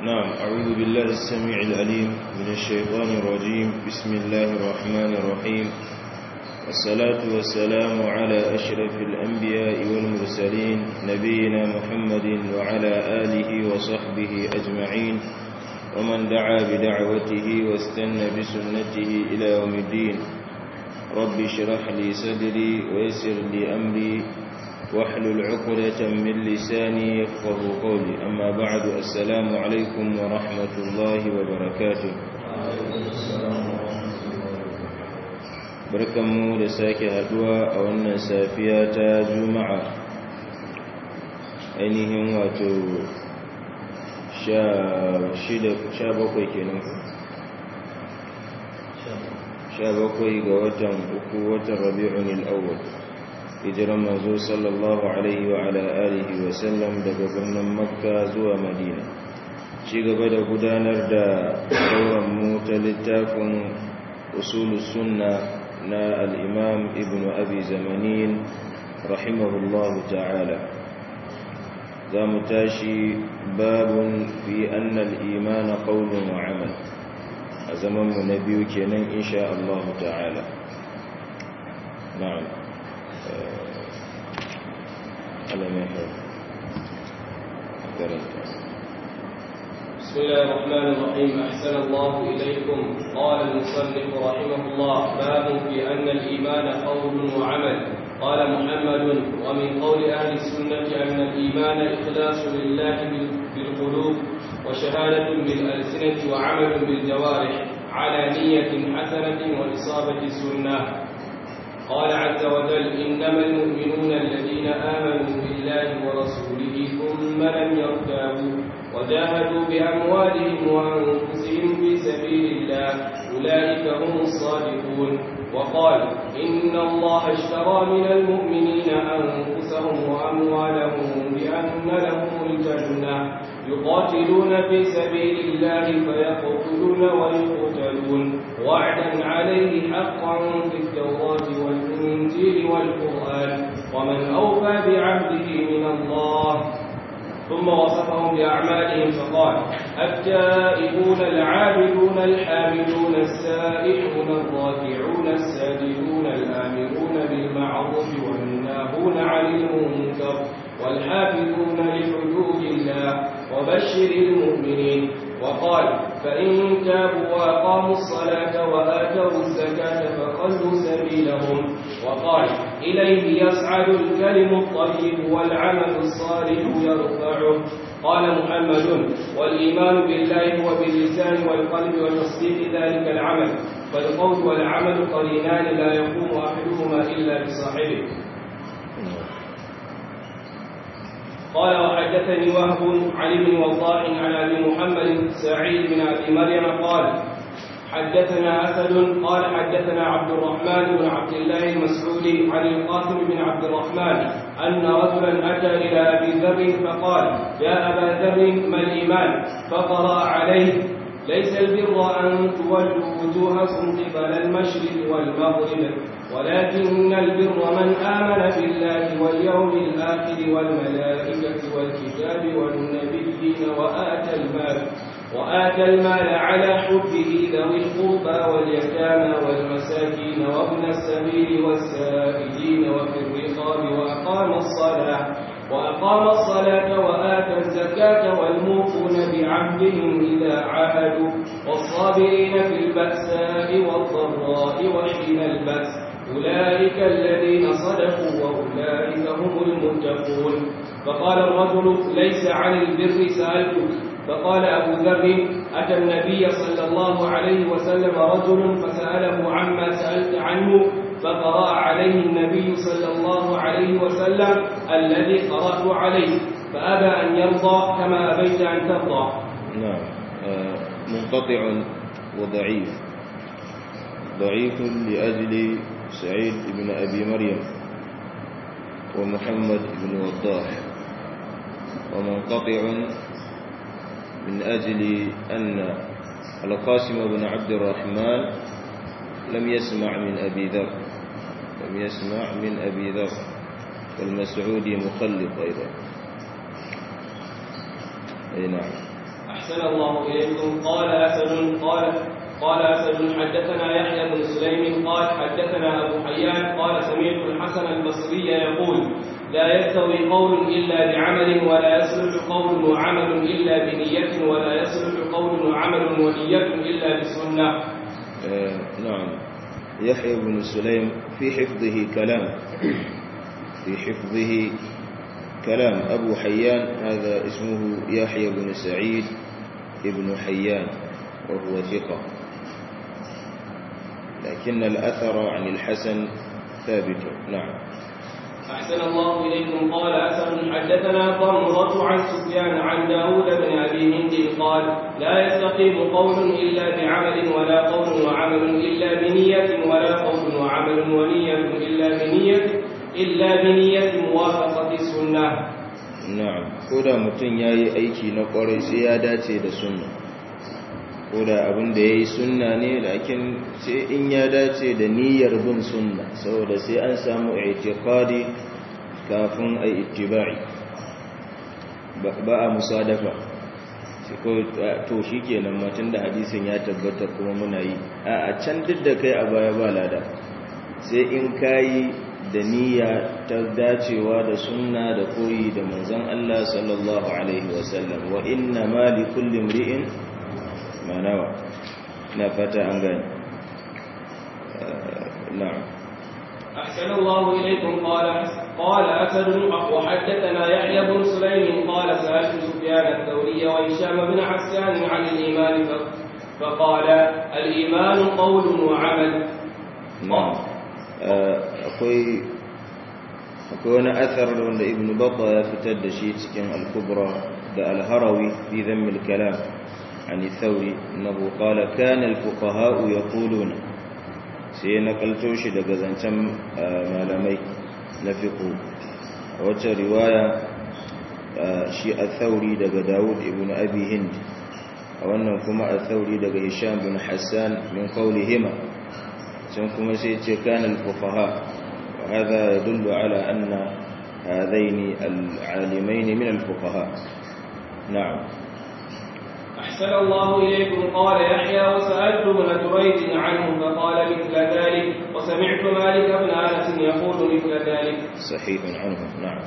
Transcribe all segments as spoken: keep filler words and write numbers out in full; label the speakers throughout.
Speaker 1: نعم. أعوذ بالله السميع العليم من الشيطان الرجيم. بسم الله الرحمن الرحيم. والصلاة والسلام على أشرف الأنبياء والمرسلين نبينا محمد وعلى آله وصحبه أجمعين ومن دعا بدعوته واستنى بسنته إلى يوم الدين. رب اشرح لي صدري ويسر لي أمري واحلل عقدة من لساني يفقه قولي. أما بعد، السلام عليكم ورحمة الله وبركاته. barkanmu da sake haduwa a wannan safiya ta juma'a, ainihin wato sha bakwai kenan sha bakwai ga watan uku, watan rabi'un al-awwal, hijiran manzo sallallahu alaihi wa ala alihi wa sallam daga birnin makka zuwa madina. ci gaba da gudanar da dauran mu ta littafin usulus sunna na al-imam ibn abi zamanin rahimahullahu ta'ala. za mu tashi babun fi anna al-iman qawlun wa amal, a zaman mu na biyu kenan insha Allah ta'ala. na'am. على ما يحب.
Speaker 2: بسم الله الرحمن الرحيم. أحسن الله إليكم. قال المصنف رحمه الله: باب في أن الإيمان قول وعمل. قال محمد: ومن قول أهل السنة أن الإيمان إخلاص لله بالقلوب وشهادة بالألسنة وعمل بالجوارح على نية حسنة وإصابة السنة. قال عز وجل: إنما المؤمنون الذين آمنوا بالله ورسوله ثم لم يرتابوا وجاهدوا بأموالهم وأنفسهم في سبيل الله أولئك هم الصادقون. وقال: إن الله اشترى من المؤمنين أنفسهم وأموالهم بأن لهم الجنة يقاتلون في سبيل الله فيقتلون ويقتلون وعدا عليه حقا في التوراة والإنجيل والقرآن ومن أوفى بعهده من الله. ثم وصفهم بأعمالهم فقال: التائبون العابدون الحامدون السائحون الراكعون الساجدون الآمرون بالمعروف والناهون عن المنكر والحافظون لحدود الله وبشر المؤمنين. وقال: فإن تابوا وأقاموا الصلاة وآتوا الزكاة فخلوا سبيلهم. وقال: إليه يصعد الكلم الطيب والعمل الصالح يرفعه. قال محمد: والإيمان بالله هو باللسان والقلب وتصديق ذلك العمل، فالقول والعمل قرينان لا يقوم أحدهما إلا بصاحبه. قال: وحدثني وهب عن ابن وضاح عن ابي محمد سعيد بن ابي مريم قال: حدثنا اسد قال: حدثنا عبد الرحمن بن عبد الله المسعودي عن القاسم بن عبد الرحمن ان رجلا اتى الى ابي ذر فقال: يا ابا ذر، ما الايمان؟ فقرا عليه: ليس البر ان تولوا وجوهكم قبل المشرق والمغرب، ولكن البر من آمن بالله واليوم الآخر والملائكة والكتاب والنبيين وآتى المال وآتى المال على حبه ذوي القربى واليتامى والمساكين وابن السبيل والسائلين وفي الرقاب وأقام الصلاة وأقام الصلاة وآتى الزكاة والموفون بعهدهم إذا عاهدوا والصابرين في البأساء والضراء وحين البأس أولئك الذين صدقوا وأولئك هم المتقون. فقال الرجل: ليس عن البر سألتك. فقال أبو ذر: أتى النبي صلى الله عليه وسلم رجل فسأله عما سألت عنه، فقرأ عليه النبي صلى الله عليه وسلم الذي قرأت عليه، فأبى أن يرضى كما أبيت أن ترضى.
Speaker 1: نعم. منقطع وضعيف. ضعيف لأجل سعيد بن أبي مريم ومحمد بن وضاح، ومنقطع من أجل أن القاسم بن عبد الرحمن لم يسمع من أبي ذر لم يسمع من أبي ذر والمسعودي مخلط أيضا. أي نعم.
Speaker 2: أحسن الله إليكم. قال أسد قال قال أسد حدثنا يحيى بن سليم قال حدثنا أبو حيان قال سمعت الحسن البصري يقول لا يستوي قول إلا بعمل ولا يصلح قول وعمل إلا بنية ولا يصلح قول وعمل ونية إلا بسنة.
Speaker 1: آه نعم. يحيى بن سليم في حفظه كلام في حفظه كلام. أبو حيان هذا اسمه يحيى بن سعيد ابن حيان وهو ثقة، لكن الأثر عن الحسن ثابت. نعم.
Speaker 2: أحسن الله إليكم. قال أسد حدثنا ضمرة عن سفيان عن داود بن أبي هند قال لا يستقيم قول إلا بعمل ولا قول وعمل إلا بنية ولا قول وعمل ونية إلا بنية إلا بنية موافقة السنة.
Speaker 1: نعم. koda mutum yayi aiki na kwarai sai ya dace da sunna, koda abin da yayi sunna ne, lakin sai in ya dace da niyyar bin sunna, saboda sai an samu i'tiqadi kafin ai ittiba'i, ba a musadafa ko to shikenan mutun da hadisin ya tabbata kuma muna yi a can duk da kai a baya ba lada, sai in kai da niyya ta dacewa da sunna da koyi da manzon Allah sallallahu alaihi wasallam. wa inna ma li kulli imri'in ma nawa. na fata an gani. na'am.
Speaker 2: أحسن الله إليكم. قال قال أسد وحدثنا يحيى بن سليم قال سألت سفيان الثوري وهشام بن حسان عن الإيمان فقال الإيمان قول وعمل.
Speaker 1: نعم. akwai akwai wani athar wanda ibn Battah ya fitar da shi cikin al-Kubra da al-Harawi fi dhamm al-kalam an al-Thawri annahu qala kana al-fuqaha yaquluna, sai na kalto shi daga zancen malamai na fiqh. wacce riwaya shi al-Thawri daga Dawud ibn Abi Hind, a wannan kuma al-Thawri daga Hisham bin Hassan min qawlihima, sun kuma sai ce kana al-fuqaha, wa hadha yadullu ala anna hadaini al-alimain min al-fuqaha. na'am.
Speaker 2: أحسن الله إليكم. قال يحيى وسألت ابن جريج عنه فقال مثل ذلك وسمعت مالك بن أنس يقول مثل ذلك.
Speaker 1: صحيح عنه. نعم.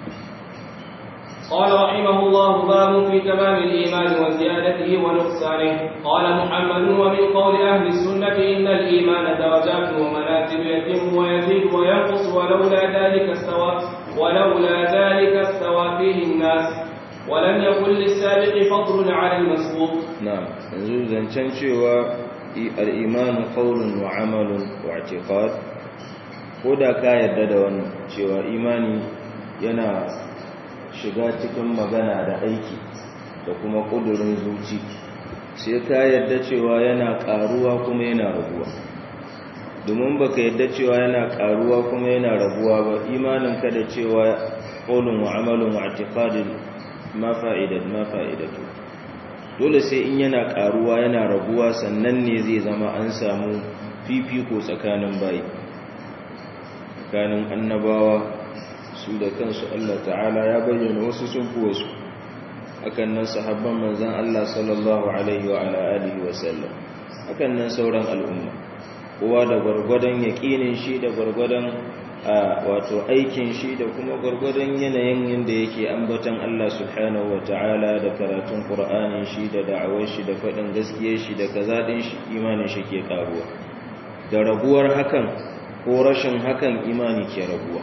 Speaker 2: قال رحمه الله باب في تمام الإيمان وزيادته ونقصانه. قال محمد ومن قول أهل السنة إن الإيمان درجات ومنازل يتم ويزيد وينقص ولولا ذلك استوى ولولا ذلك استوى فيه الناس ولم يكن للسابق فضل على المسبوق.
Speaker 1: نعم. yanzu zancen cewa al-iman qawlun wa amalun wa i'tiqad, ko da ka yarda da wannan cewa imani yana shiga cikin magana da aiki da kuma kudurin zuci, sai ka yarda cewa yana karuwa kuma yana raguwa. domin baka yarda cewa yana karuwa kuma yana raguwa ba, imanin ka da cewa qawlun wa amalun wa i'tiqadin ma fa'idat ma fa'idatu. dole sai in yana karuwa yana raguwa sannan ne zai zama an samu fifiko tsakanin bayi, tsakanin annabawa su da kansu. Allah ta'ala ya bayyana wasu sun fi wasu, hakan nan sahabban manzan Allah sallallahu alaihi wa ala alihi wa sallam, hakan nan sauran al'umma, kowa da gwargwadon yaƙinin shi da gwargwadon wato aikin shi da kuma gwargwadon yanayin yadda yake ambaton Allah subhanahu wa ta'ala da karatun Qur'anin shi da da'awar shi da faɗin gaskiyar shi da kazaɗin shi, imanin shi ke karuwa. da raguwar hakan ko rashin hakan imani ke raguwa.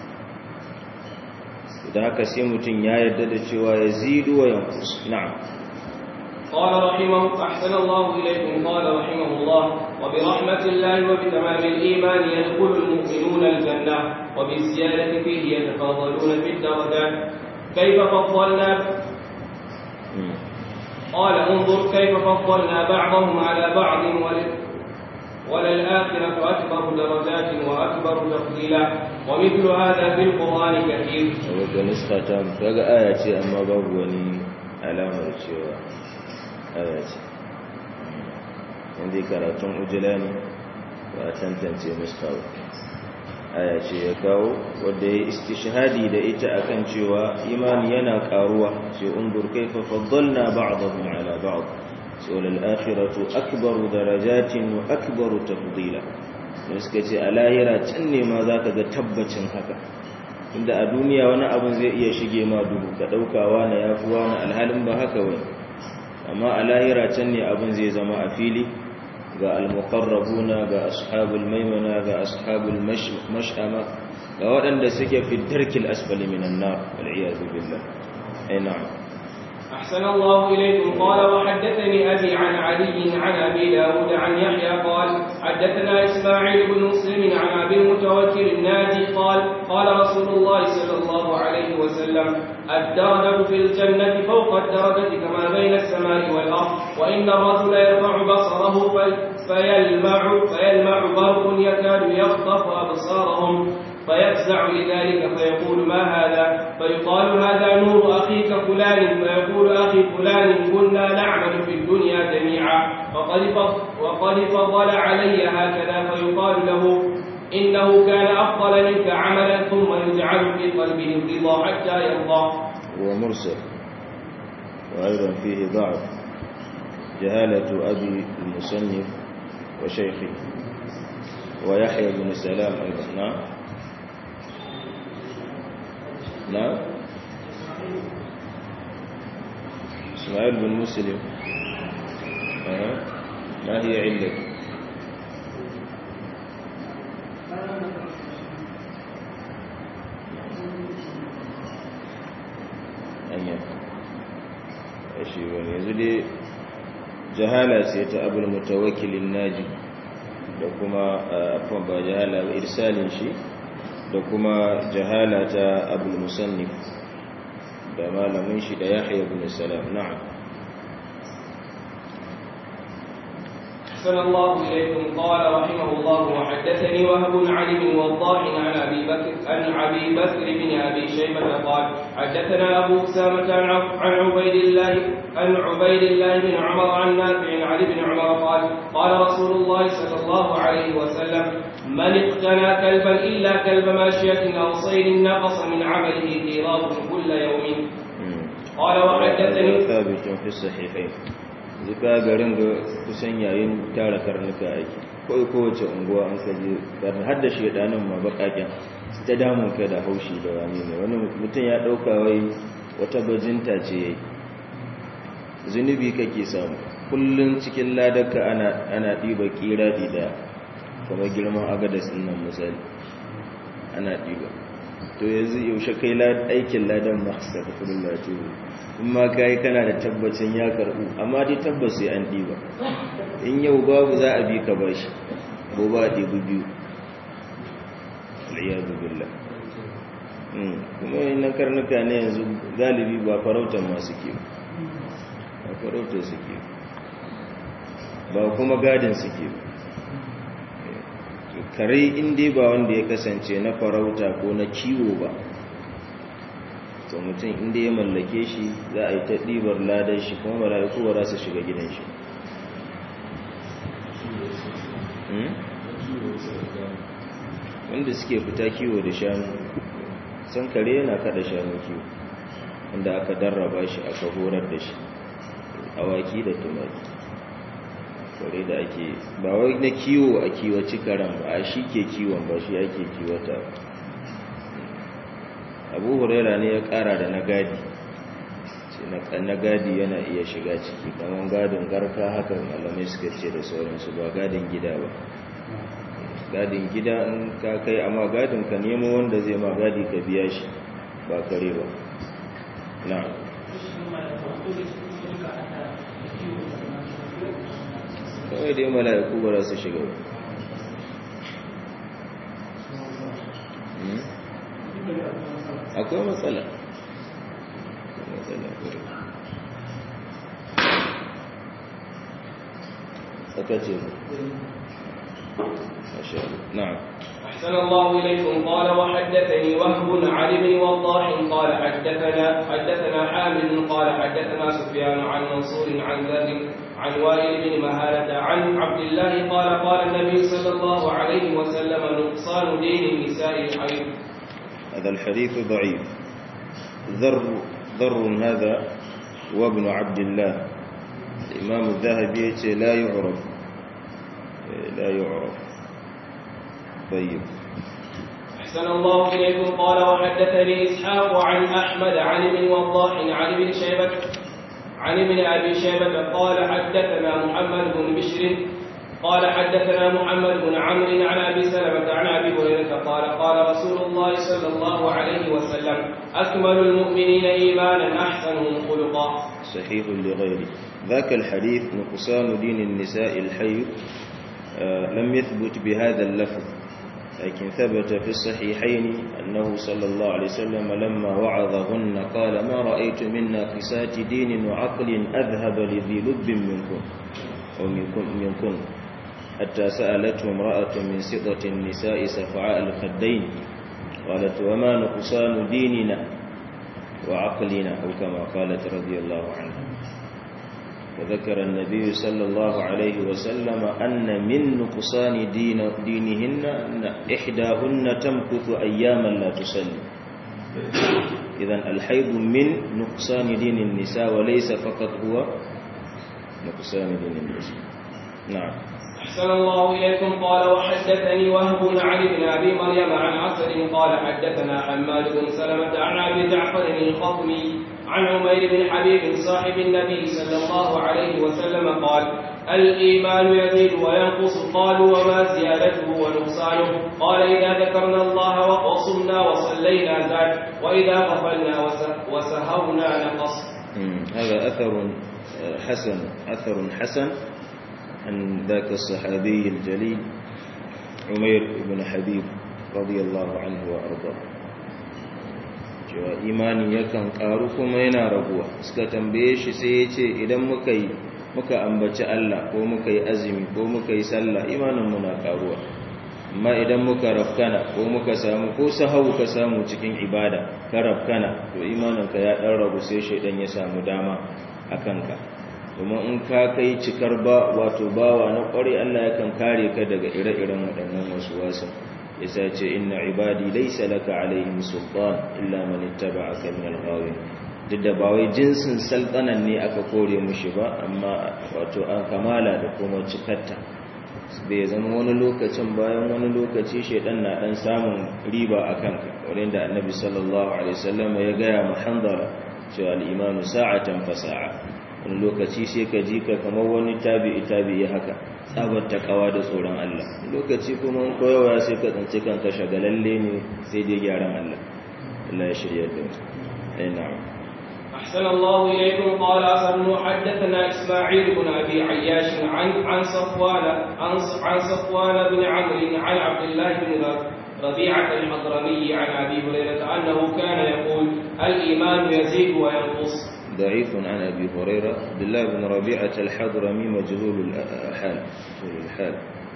Speaker 1: da haka sai mutum ya yarda da cewa yazidu wa yanqus. na'am.
Speaker 2: قال رحمه أحسن الله إليكم. قال رحمه الله وبرحمة الله وبتمام الإيمان يدخل المؤمنون الجنة وبالزيادة فيه يتفاضلون في الدرجات. كيف فضلنا قال انظر كيف فضلنا بعضهم على بعض وللآخرة أكبر درجات وأكبر تفضيلا ومثل هذا في القرآن كثير.
Speaker 1: وقال نسخة فقال آية أما بابوني علامة الشيوى آية عندي كراتون أجلاني وأتنتنتي نسخة aya ce ya kawo wadda ya istishhadi da ita akan cewa imani yana karuwa sai undur kaifa faddalna ba'dahum ala ba'd sai wal akhiratu akbaru darajatin wa akbaru tafdila da suka ce a lahira can ne ma zaka ga tabbacin haka inda a duniya wani abin zai iya shige ma duhu ka daukawa na yafuwa na alhalin ba haka wani amma a lahira can ne abin zai zama a fili ga al-muqarrabuna ga ashabul maimana ga ashabul mash'ama ga waɗanda suke fi darkil asfali minan nar wal iyadu billah ay na'am
Speaker 2: أحسن الله إليكم قال وحدثني أبي عن علي عن أبي داود عن يحيى قال حدثنا إسماعيل بن مسلم عن أبي المتوكل الناجي قال قال رسول الله صلى الله عليه وسلم الدرجة في الجنة فوق الدرجة كما بين السماء والأرض وإن الرجل يرفع بصره فيلمع, فيلمع برق يكاد يخطف أبصارهم فيفزع لذلك فيقول ما هذا فيقال هذا نور أخيك فلان فيقول أخي فلان كنا نعمل في الدنيا جميعا وقد فضل علي هكذا فيقال له إنه كان أفضل منك عملا ثم يجعل في قلبه الرضا حتى يرضى.
Speaker 1: هو مرسل وأيضا فيه ضعف جهالة أبي المصنف وشيخه ويحيى بن سلام أيضا. نعم نعم إسماعيل بن مسلم أه. ما هي علته؟ أيوة أشي ونزل جهالة سيت أبو المتوكل الناجي لكما أفهم بجهالة إرسال شيء da kuma jahala ta abul musannif da malamin shi da yahya ibn salam na'am
Speaker 2: أحسن الله إليكم قال رحمه الله وحدثني وهب عن ابن وضاح عن أبي بكر عن أبي بكر بن أبي شيبة قال حدثنا أبو أسامة عن عبيد الله عن عبيد الله بن عمر عن نافع عن ابن عمر قال قال رسول الله صلى الله عليه وسلم من اقتنى كلبا إلا كلب ماشية أو صيد نقص من عمله قيراط كل يوم. قال وحدثني
Speaker 1: ثابت في الصحيحين zika garin ga kusan yayin tara karnuka aiki ko kowace unguwa an kaje dan hadda shedanin ma bakakin ta damun ka da haushi da wani ne wani mutum ya dauka wai wata bajinta ce yayi zunubi kake samu kullun cikin ladarka ana ana diba kiradi da kamar girman agadas din nan misali ana diba to yanzu yaushe kai aikin ladan ma astaghfirullah ce in ma kai kana da tabbacin ya karbu amma dai tabbas sai an diba in yau babu za a bi ka bashi gobe a dibi biyu aliyadu billah kuma innan karnuka ne yanzu galibi ba farautan ma suke ba farautar suke ba kuma gadin suke kare inda ba wanda ya kasance na farauta ko na kiwo ba to mutum inda ya mallake shi za a yi ta ɗibar ladan shi kuma mala'iku ba za su shiga gidan shi wanda suke fita kiwo da shanu san kare yana kada shanu kiwo wanda aka darraba shi aka horar da shi awaki da tumaki kare da ake ba wai na kiwo a kiwaci karen ba a shi ke kiwon ba shi ake kiwata abu huraira ne ya kara da na gadi na gadi yana iya shiga ciki kamar gadin garka haka malamai suka ce da sauransu ba gadin gida ba gadin gida in ka kai amma gadin ka nemo wanda zai ma gadi ka biya shi ba kare ba na kawai dai mala'iku ba za su shiga ba akwai matsala أكتب ما شاء الله. نعم.
Speaker 2: أحسن الله إليكم. قال وحدثني وهب عن ابن وضاح قال حدثنا حدثنا حامد قال حدثنا سفيان عن منصور عن ذر عن وائل بن مهالة عن عبد الله قال قال النبي صلى الله عليه وسلم نقصان دين النساء الحيض.
Speaker 1: هذا الحديث ضعيف. ذر ذر هذا وابن عبد الله. الإمام الذهبي لا يعرف لا يعرف. طيب.
Speaker 2: أحسن الله إليكم. قال وحدثني إسحاق عن أحمد عن ابن وضاح عن ابن شيبة عن ابن أبي شيبة قال حدثنا محمد بن بشر قال حدثنا محمد بن عمرو عن أبي سلمة عن أبي هريرة قال قال رسول الله صلى الله عليه وسلم أكمل المؤمنين إيمانا أحسنهم خلقا.
Speaker 1: صحيح لغيره. ذاك الحديث نقصان دين النساء الحيض آه لم يثبت بهذا اللفظ، لكن ثبت في الصحيحين أنه صلى الله عليه وسلم لما وعظهن قال ما رأيت من ناقصات دين وعقل أذهب لذي لب منكم ومنكم منكم حتى سألته امرأة من سطة النساء سفعاء الخدين قالت وما نقصان ديننا وعقلنا أو كما قالت رضي الله عنها. وذكر النبي صلى الله عليه وسلم أن من نقصان دين دينهن أن إحداهن تمكث أياما لا تصلي. إذن الحيض من نقصان دين النساء وليس فقط هو نقصان دين النساء. نعم.
Speaker 2: أحسن الله إليكم. قال وحدثني وهب عن ابن أبي مريم عن عسل قال حدثنا حماد بن سلمة عن أبي جعفر الخطمي عن عمير بن حبيب صاحب النبي صلى الله عليه وسلم قال الإيمان يزيد وينقص. قالوا وما زيادته ونقصانه؟ قال إذا ذكرنا الله وصمنا وصلينا زاد وإذا غفلنا وسهونا نقص.
Speaker 1: هذا أثر حسن أثر حسن عن ذاك الصحابي الجليل عمير بن حبيب رضي الله عنه وأرضاه. cewa imani yakan karu kuma yana raguwa. Suka tambaye shi sai ya ce idan muka yi muka ambaci Allah ko muka yi azumi ko muka yi sallah imanin mu na karuwa, amma idan muka rafkana ko muka samu ko sahau ka samu cikin ibada ka rafkana to imanin ka ya dan ragu sai shedan ya samu dama akan ka. kuma in ka kai cikar ba wato bawa na kware Allah yakan kare ka daga ire-iren waɗannan wasu wasu. yasa ce inna ibadi laysa laka alaihim sultan illa man ittaba'aka min al-ghawin. duk da ba wai jinsin sultanan ne aka kore mushi ba, amma wato an kamala da kuma cikatta. bai zama wani lokacin bayan wani lokaci shedan na dan samun riba akan ka, wanda annabi sallallahu alaihi wasallam ya ga ya muhandara cewa al-imanu sa'atan fa sa'a. wani lokaci sai ka ji ka kamar wani tabi'i tabi'i haka tsabar takawa da tsoron Allah, lokaci kuma koyawa sai ka tsanci kanka shagalalle ne sai dai gyaran Allah. Allah ya shirya da mu. ai na'am.
Speaker 2: أحسن الله إليكم. قال أصل حدثنا إسماعيل بن أبي عياش عن عن صفوان عن عن صفوان بن عمرو عن عبد الله بن ربيعة الحضرمي عن أبي هريرة أنه كان يقول الإيمان يزيد وينقص.
Speaker 1: ضعيف عن أبي هريرة. عبد الله بن ربيعة الحضرمي مجهول الحال مجهول الحال.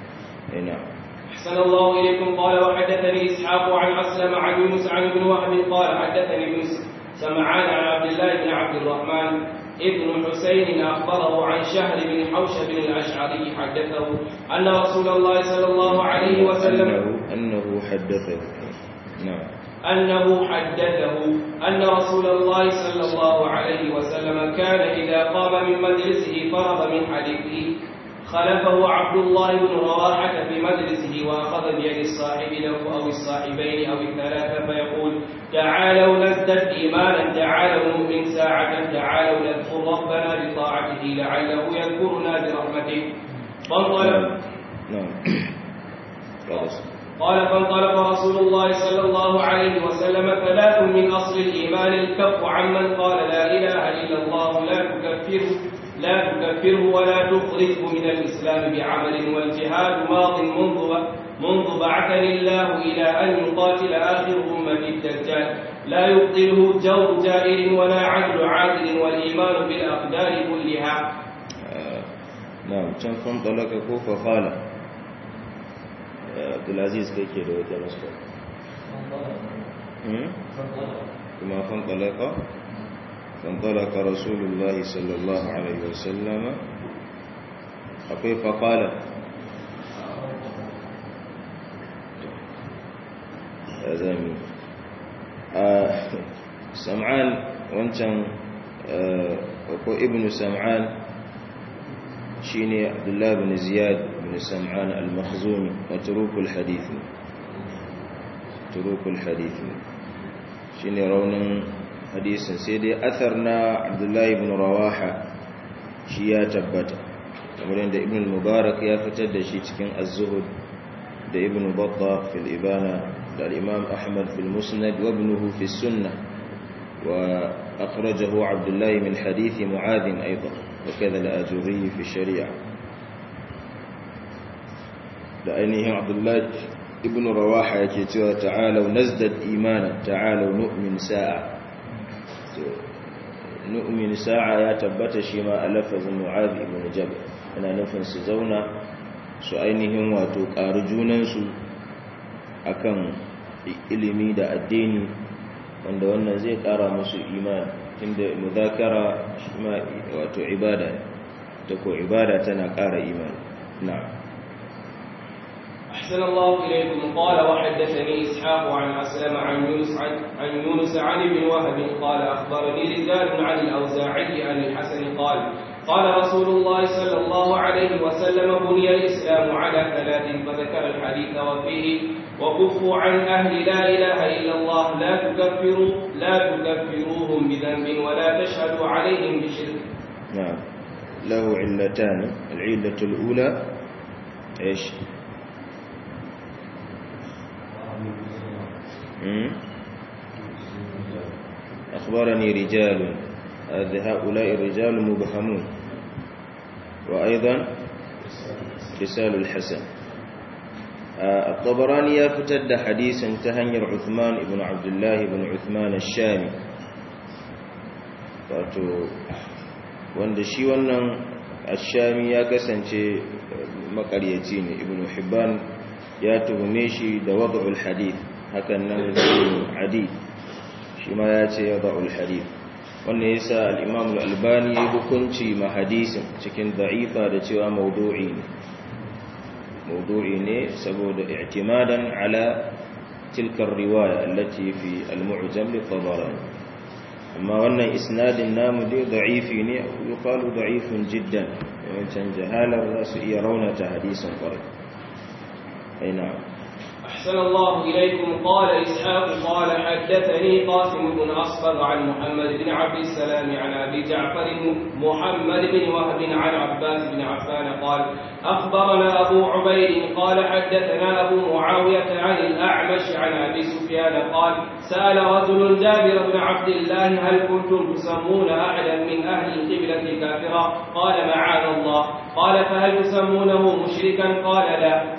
Speaker 1: نعم.
Speaker 2: أحسن الله إليكم. قال وحدثني إسحاق عن أسلم عن يونس عن ابن وهب قال حدثني ابن سمعان عن عبد الله بن عبد الرحمن ابن حسين أخبره عن شهر بن حوشب الأشعري حدثه أن رسول الله صلى الله عليه وسلم
Speaker 1: أنه, أنه حدثه نعم
Speaker 2: أنه حدثه أن رسول الله صلى الله عليه وسلم كان إذا قام من مجلسه فرغ من حديثه خلفه عبد الله بن رواحة في مجلسه وأخذ بيد الصاحب له أو الصاحبين أو الثلاثة فيقول تعالوا نزدد إيمانا، تعالوا نؤمن ساعة، تعالوا نذكر ربنا بطاعته لعله يذكرنا برحمته. فانطلق
Speaker 1: نعم
Speaker 2: قال فانطلق رسول الله صلى الله عليه وسلم ثلاث من أصل الإيمان الكف عمن قال لا إله إلا الله لا تكفره لا تكفره ولا تخرجه من الإسلام بعمل، والجهاد ماض منذ منذ بعثني الله إلى أن يقاتل آخر أمة الدجال لا يبطله جور جائر ولا عدل عادل والإيمان بالأقدار كلها.
Speaker 1: na'am can fantalaka ko fa qala Abdulaziz kake da wata nuska hmm kuma fantalaka fantalaka rasulullahi sallallahu alaihi wasallam akwai fa qala azami sam'an wancan ko ibnu sam'an shine Abdullah ibn Ziyad ibn Sam'an al-Makhzumi matrukul hadith matrukul hadith shine raunin hadisin sai dai athar na Abdullah ibn Rawaha shi ya tabbata kamar yadda Ibn al-Mubarak ya fitar da shi cikin Az-Zuhd da Ibn Battah fil Ibana da al-Imam Ahmad fil Musnad wa ibnuhu fi Sunnah wa akhrajahu Abdullah min hadith Mu'adh aidan وكذا الآجري في الشريعة لأنه عبد الله ابن رواحة يكتوى تعالوا نزدد إيمانا تعالوا نؤمن ساعة نؤمن ساعة يتبت شما ألفظ معاذ ابن جبل أنا نفن سزونا سؤينهم وتقارجونا سو أكم إلمي دا الديني wanda wannan zai kara musu imani inda mudhakara shima wato ibada ta ko ibada tana kara imani na'am
Speaker 2: أحسن الله إليكم قال وحدثني إسحاق عن أسلم عن يونس عن, عن يونس عن ابن وهب قال أخبرني رجال عن الأوزاعي عن الحسن قال قال رسول الله صلى الله عليه وسلم بني الإسلام على ثلاث فذكر الحديث وفيه وكفوا عن أهل لا إله إلا الله لا تكفروا لا تكفروهم بذنب ولا تشهدوا عليهم بشرك.
Speaker 1: نعم له علتان العلة الأولى إيش؟ أخبرني رجال هؤلاء الرجال مبهمون وأيضا رسال الحسن الطبراني يفتد حديثا تهنير عثمان بن عبد الله بن عثمان الشامي wato wanda shi wannan ashami ya kasance makaryaci ne ibnu hibban ya tuhume shi da wad'ul hadith hakan nan adi shi ma ya ce wad'ul hadith wannan yasa al-imam al-albani ya hukunci ma hadisin cikin da'ifa da cewa mawdu'i ne mawdu'i ne saboda i'timadan ala tilka ar-riwaya allati fi al-mu'jam li-tabarani amma wannan isnadin namu dai da'ifi ne yuqalu da'ifun jiddan wancan jahalar za su iya raunata hadisin kwarai aina
Speaker 2: أحسن الله إليكم قال إسحاق قال حدثني قاسم بن أصبغ عن محمد بن عبد السلام عن أبي جعفر محمد بن وهب عن عباس بن عفان قال أخبرنا أبو عبيد قال حدثنا أبو معاوية عن الأعمش عن أبي سفيان قال سأل رجل جابر بن عبد الله هل كنتم تسمون أحدا من أهل القبلة كافرا قال معاذ الله قال فهل تسمونه مشركا قال لا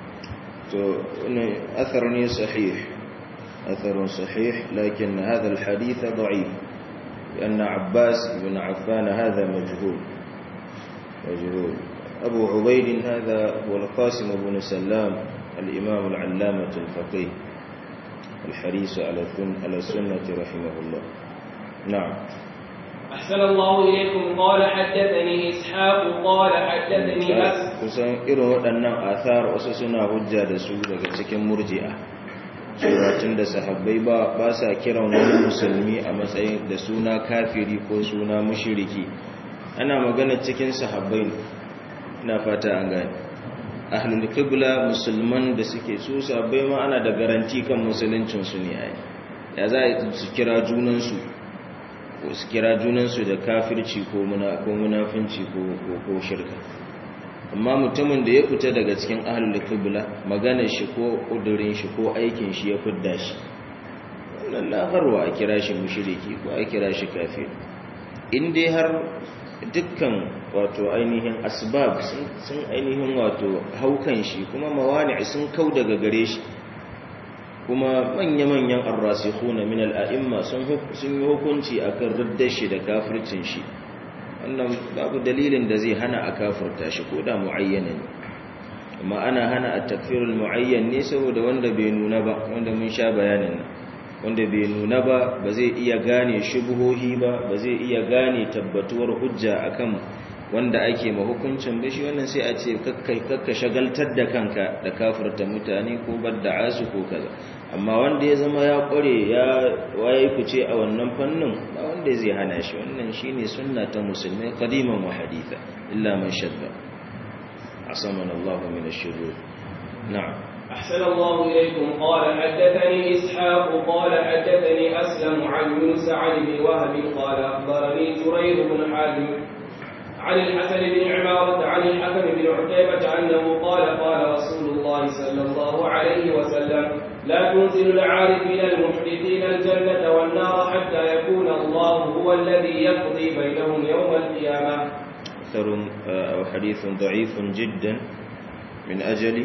Speaker 1: أثر صحيح أثر صحيح لكن هذا الحديث ضعيف لأن عباس بن عفان هذا مجهول مجهول أبو عبيد هذا هو القاسم بن سلام الإمام العلامة الفقيه الحريص على السنة رحمه الله نعم
Speaker 2: أحسن الله إليكم قال حدثني إسحاق قال حدثني أس
Speaker 1: kusan irin waɗannan athar wasu suna hujja da su daga cikin murji'a cewa tunda sahabbai ba ba sa kiran wani musulmi a matsayin da suna kafiri ko suna mushriki ana magana cikin sahabbai ina fata an gane ahlul qibla musulman da suke su sahabbai ma ana da garanti kan musuluncin su ne ai ya za su kira junan su ko su kira junan su da kafirci ko muna ko munafinci ko ko shirka amma mutumin da ya fita daga cikin ahlul qibla maganar shi ko kudurin shi ko aikin shi ya fidda shi wannan lafarwa a kira shi mushriki ko a kira shi kafir in dai har dukkan wato ainihin asbab sun ainihin wato haukan shi kuma mawani sun kau daga gare shi kuma manya-manyan arrasikhuna min al-a'imma sun yi hukunci akan riddar shi da kafircin shi wannan babu dalilin da zai hana a kafirta shi ko da muayyana ne, amma ana hana at-takfirul muayyan ne saboda wanda bai nuna ba, wanda mun sha bayanin nan, wanda bai nuna ba ba zai iya gane shubuhohi ba, ba zai iya gane tabbatuwar hujja akan wanda ake ma hukuncin ba, shi wannan sai a ce kakkai kakka shagaltar da kanka da kafirta mutane ko badda su ko kaza. Amma wanda ya zama ya kware ya waye fice a wannan fannin ba wanda zai hana shi, wannan shine sunna ta musulmai qadiman wa haditha illa man shadda asamana Allah min ash-shurur. Na'am.
Speaker 2: أحسن الله إليكم. قال حدثني إسحاق قال حدثني أسلم عن يونس عن ابن وهب قال أخبرني جرير بن حازم عن الحسن بن عمارة عن الحكم بن عتيبة أنه قال قال رسول الله صلى الله عليه وسلم لا تنزل العارفين المحدثين الجنة والنار حتى يكون الله هو الذي يقضي بينهم يوم القيامة.
Speaker 1: أثر أو حديث ضعيف جدا من أجل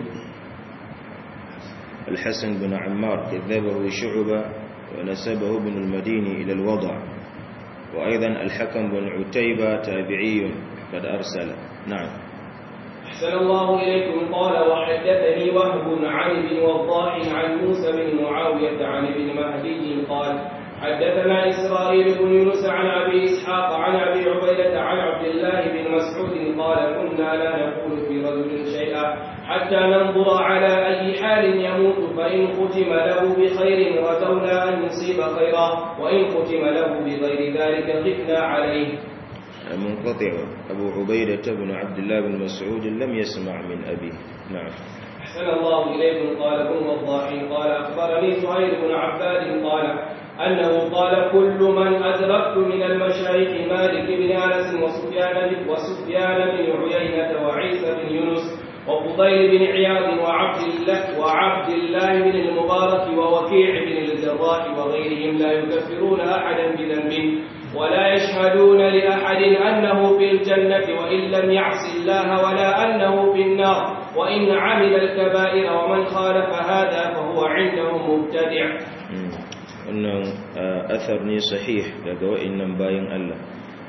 Speaker 1: الحسن بن عمار كذبه شعبة ونسبه ابن المديني إلى الوضع، وأيضا الحكم بن عتيبة تابعي قد أرسل. نعم.
Speaker 2: أحسن الله إليكم. قال وحدثني وهب عن ابن وضاح عن موسى بن معاوية عن ابن مهدي قال حدثنا إسرائيل بن يونس عن أبي إسحاق عن أبي عبيدة عن عبد الله بن مسعود قال كنا لا نقول في رجل شيئا حتى ننظر على أي حال يموت، فإن ختم له بخير رجونا أن يصيب خيرا، وإن ختم له بغير ذلك خفنا عليه.
Speaker 1: منقطع. أبو عبيدة بن عبد الله بن مسعود لم يسمع من أبيه. نعم.
Speaker 2: أحسن الله إليكم. قال ابن وضاح قال أخبرني زهير بن عباد قال أنه قال كل من أدركت من المشايخ مالك بن أنس وسفيان وسفيان بن عيينة وعيسى بن يونس وفضيل بن عياض وعبد الله وعبد الله بن المبارك ووكيع بن الجراح وغيرهم لا يكفرون أحدا بذنب ولا يشهدون لأحد أنه في الجنة وإن لم يعص الله ولا أنه في النار وإن عمل الكبائر، ومن خالف هذا فهو عندهم مبتدع.
Speaker 1: wannan athar ne sahih daga wa'annan bayin Allah,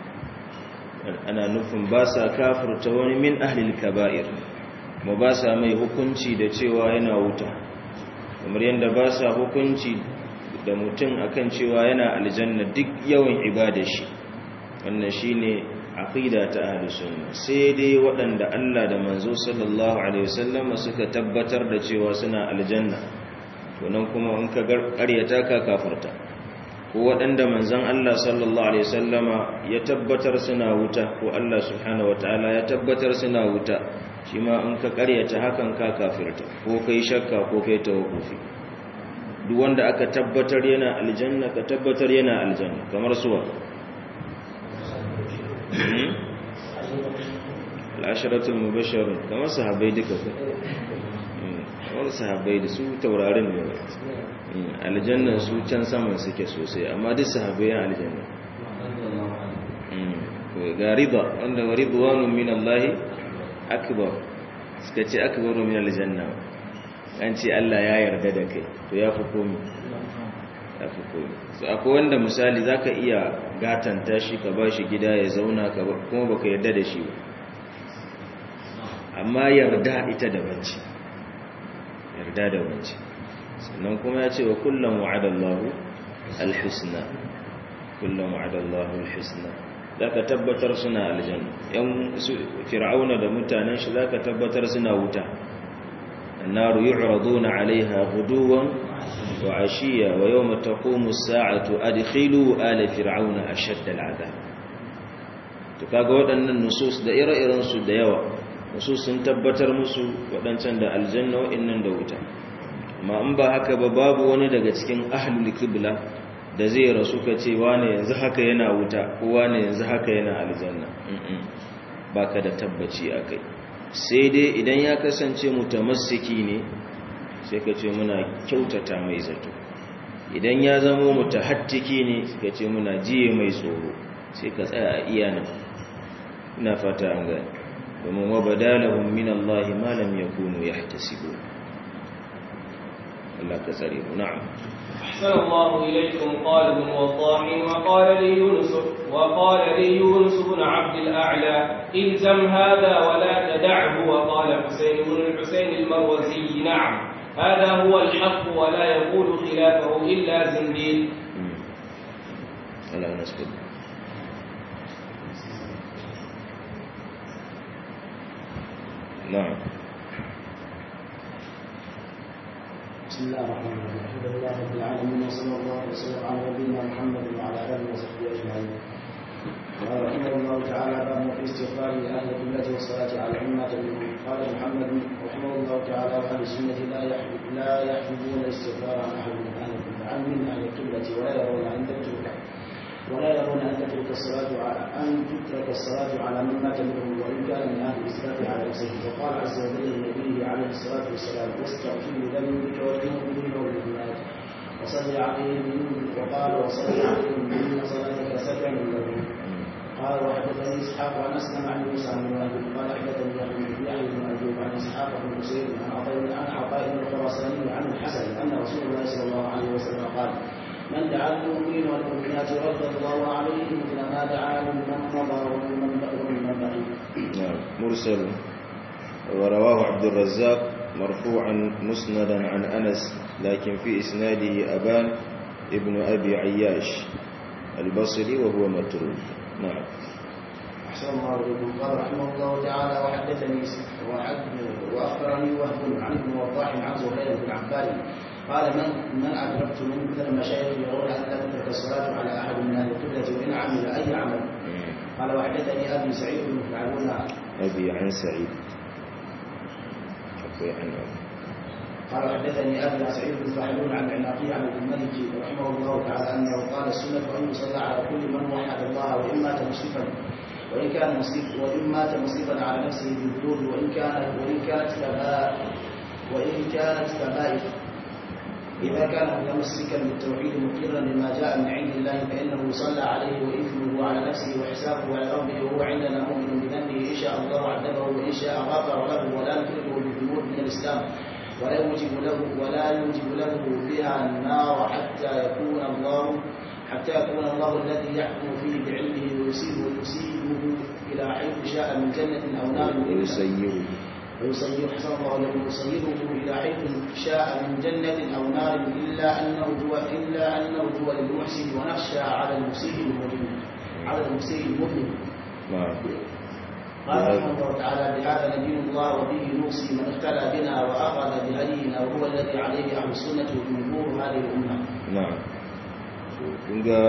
Speaker 1: ana nufin ba sa kafirta wani min ahlil kaba'ir, kuma ba sa mai hukunci da cewa yana wuta, kamar yadda ba sa hukunci da mutum akan cewa yana aljanna duk yawan ibada shi. Wannan shine aqida ta ahlus sunna, sai dai waɗanda Allah da manzo sallallahu alaihi wasallam suka tabbatar da cewa suna aljanna, to nan kuma in ka ƙaryata ka kafirta, ko waɗanda manzon Allah sallallahu alaihi wasallama ya tabbatar suna wuta, ko Allah subhanahu wataala ya tabbatar suna wuta, shi ma in ka ƙaryata hakan ka kafirta, ko kai shakka ko kai tawakkufi. Duk wanda aka tabbatar yana aljanna ka tabbatar yana aljanna, kamar suwa al-asharatul mubashshirun, kamar sahabbai duka ko wani sahabbai da su taurarin ne, aljannan su can saman suke sosai, amma duk sahabbai yan aljanna. ga rida wanda wa ridwanun min Allah akbar, suka ce akbaru min aljanna, an ce Allah ya yarda da kai to ya fi komi, ya fi komi. So akwai wanda misali zaka iya gatanta shi ka bashi gida ya zauna ka kuma baka yarda da shi ba, amma yarda ita da banci, yarda da banci. Sannan kuma ya ce wa kullum wa'adallahu alhusna, kullum wa'adallahu alhusna, zaka tabbatar suna aljanna. Yan fir'auna da mutanen shi zaka tabbatar suna wuta. Annaru yu'raduna 'alayha ghuduwan wa 'ashiya wa yawma taqumu as-sa'atu adkhilu ala fir'auna ashadda al'adab. To kaga waɗannan nusus da ire-iren su da yawa, nusus sun tabbatar musu waɗancan da aljanna wa'annan da wuta. Amma in ba haka ba babu wani daga cikin ahlul qibla da zai rasu ka ce wane yanzu haka yana wuta ko wane yanzu haka yana aljanna, baka da tabbaci akai. Sai dai idan ya kasance mutamassiki ne sai ka ce muna kyautata mai zato, idan ya zama mutahattiki ne ka ce muna jiye mai tsoro, sai ka tsaya a iya nan. Ina fata an gane, domin wa badalahum min Allah ma lam yakunu yahtasibun. الله كسرير. نعم.
Speaker 2: أحسن الله إليكم. قال ابن وضاح وقال لي يونس وقال لي يونس بن عبد الأعلى إلزم هذا ولا تدعه. وقال حسين بن الحسين المروزي نعم هذا هو الحق ولا يقول خلافه إلا زنديق.
Speaker 1: لا نسبت نعم.
Speaker 3: بسم الله الرحمن الرحيم. الحمد لله رب العالمين وصلى الله وسلم على نبينا محمد وعلى اله وصحبه اجمعين. قال رحمه الله تعالى باب في استغفار اهل القبله والصلاه على الامه منهم. قال محمد رحمه الله تعالى واهل السنه لا لا يحجبون الاستغفار عن احد من اهل القبله عن من اهل القبله ولا يرون ان تترك ولا يرون ان تترك الصلاه ان تترك الصلاه على من مات منهم وان كان من اهل الاسلام على نفسه. وقال عز وجل لنبيه عليه الصلاه والسلام واستغفر لذنبك وللمؤمنين والمؤمنات وصل عليهم وقال وصل عليهم ان صلاتك سكن لهم. قال وحدثني اسحاق عن اسلم عن موسى بن وهب قال حدثني يحيى بن ايوب عن اسحاق بن بشير عن عطاء عن عطاء بن الخراساني عن الحسن ان رسول الله صلى الله عليه وسلم قال من دعا المؤمنين والمؤمنات رد الله عليهم مثل ما دعا لمن مضى ومن بقي.
Speaker 1: مرسل. ورواه عبد الرزاق مرفوعا مسندا عن انس لكن في اسناده ابان ابن ابي عياش البصري وهو متروك. نعم.
Speaker 3: أحسن الله إليكم. قال رحمه الله تعالى وحدثني وأخبرني وهب عن ابن وضاح عن زهير بن عباد قال من من أدركت من المشايخ يرون أن لا تترك الصلاة على أحد من أهل القبلة وإن عمل أي عمل. قال وحدثني أبي سعيد بن فعلون
Speaker 1: أبي عن سعيد أبي عن
Speaker 3: قال حدثني أبي سعيد بن فعلون عن العناقي عن ابن الملك رحمه الله تعالى أنه قال السنة أن يصلى على كل من وحد الله وإن مات مسلما وإن كان مسلم وإن مات مسلما على نفسه بالذنوب وإن كانت وإن كانت كبائر وإن كانت كبائر إذا كان متمسكا بالتوحيد مقرا لما جاء من عند الله فإنه صلى عليه وإثمه على نفسه وحسابه على ربه وهو عندنا مؤمن بذنبه إن شاء الله عذبه وإن شاء غفر له ولا نخرجه بالذنوب من الإسلام ولا يوجب له ولا يوجب له بها النار حتى يكون الله حتى يكون الله الذي يحكم فيه بعلمه ويصيبه ويصيبه إلى حيث شاء من جنة أو نار
Speaker 1: ويسيره
Speaker 3: ويسير حسن الله له يسيره إلى حيث شاء من جنة أو نار إلا أنه هو إلا أنه هو للمحسن ونخشى على المسيء المؤمن على المسيء المؤمن.
Speaker 1: نعم.
Speaker 3: قال رحمه الله تعالى بهذا ندين الله وبه نوصي من اختلى بنا وأخذ بهدينا وهو الذي عليه أهل السنة وجمهور هذه الأمة.
Speaker 1: نعم. kunga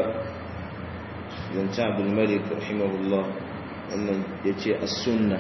Speaker 1: zancen abdulmalik rahimahullah wannan ya ce as-sunna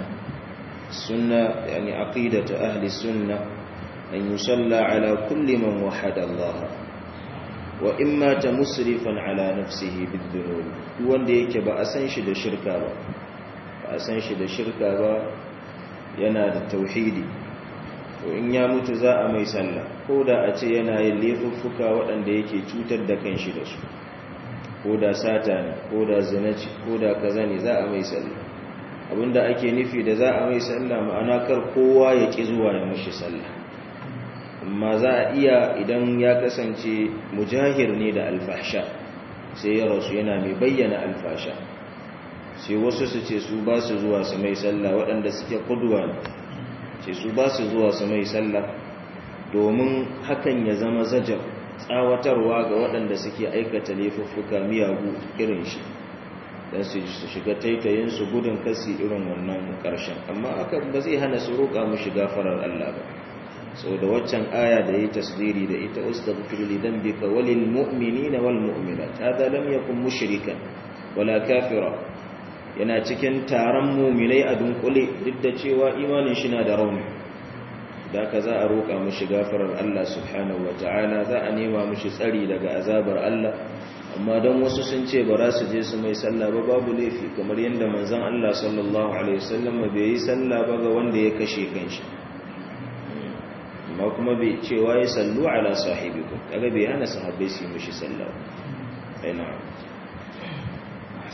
Speaker 1: sunna yani aqidatu ahli sunna an yusalla ala kulli man wahada Allah wa imma ta musrifan ala nafsihi bid-dhunub wanda yake ba a san shi da shirka ba ba a san shi da shirka ba yana da tauhidi to in ya mutu za a mai sallah ko da a ce yana yin laifuffuka waɗanda yake cutar da kanshi da su ko da sata ne ko da zina ce ko da kaza ne za a mai sallah abinda ake nufi da za a mai sallah ma'ana kar kowa ya ki zuwa ya mashi sallah amma za a iya idan ya kasance mujahir ne da alfahsha sai ya rasu yana mai bayyana alfahsha sai wasu su ce su ba su zuwa su mai sallah waɗanda suke kuduwa ne ce su ba su zuwa su mai sallah domin hakan ya zama zajar tsawatarwa ga waɗanda suke aikata laifuffuka miyagu irin shi don su shiga taitayinsu gudun kasi irin wannan ƙarshen amma hakan ba zai hana su roƙa mu shiga farar Allah ba sau da waccan aya da ya tasdiri da ita ustaghfir li dhanbika walil mu'minina wal mu'minat hada lam yakun mushrikan wala kafira yana cikin taron mu'minai a dunkule duk da cewa imanin shi na da rauni da ka za a roƙa mushi gafarar Allah subhanahu wata'ala za a nema mushi tsari daga azabar Allah amma don wasu sun ce ba za su je su mai sallah ba babu laifi kamar yadda manzon Allah sallallahu alaihi wasallam bai yi sallah ba ga wanda ya kashe kanshi amma kuma bai cewa ya sallu ala sahibikum kaga bai hana sahabbai su yi mushi sallah ai na'am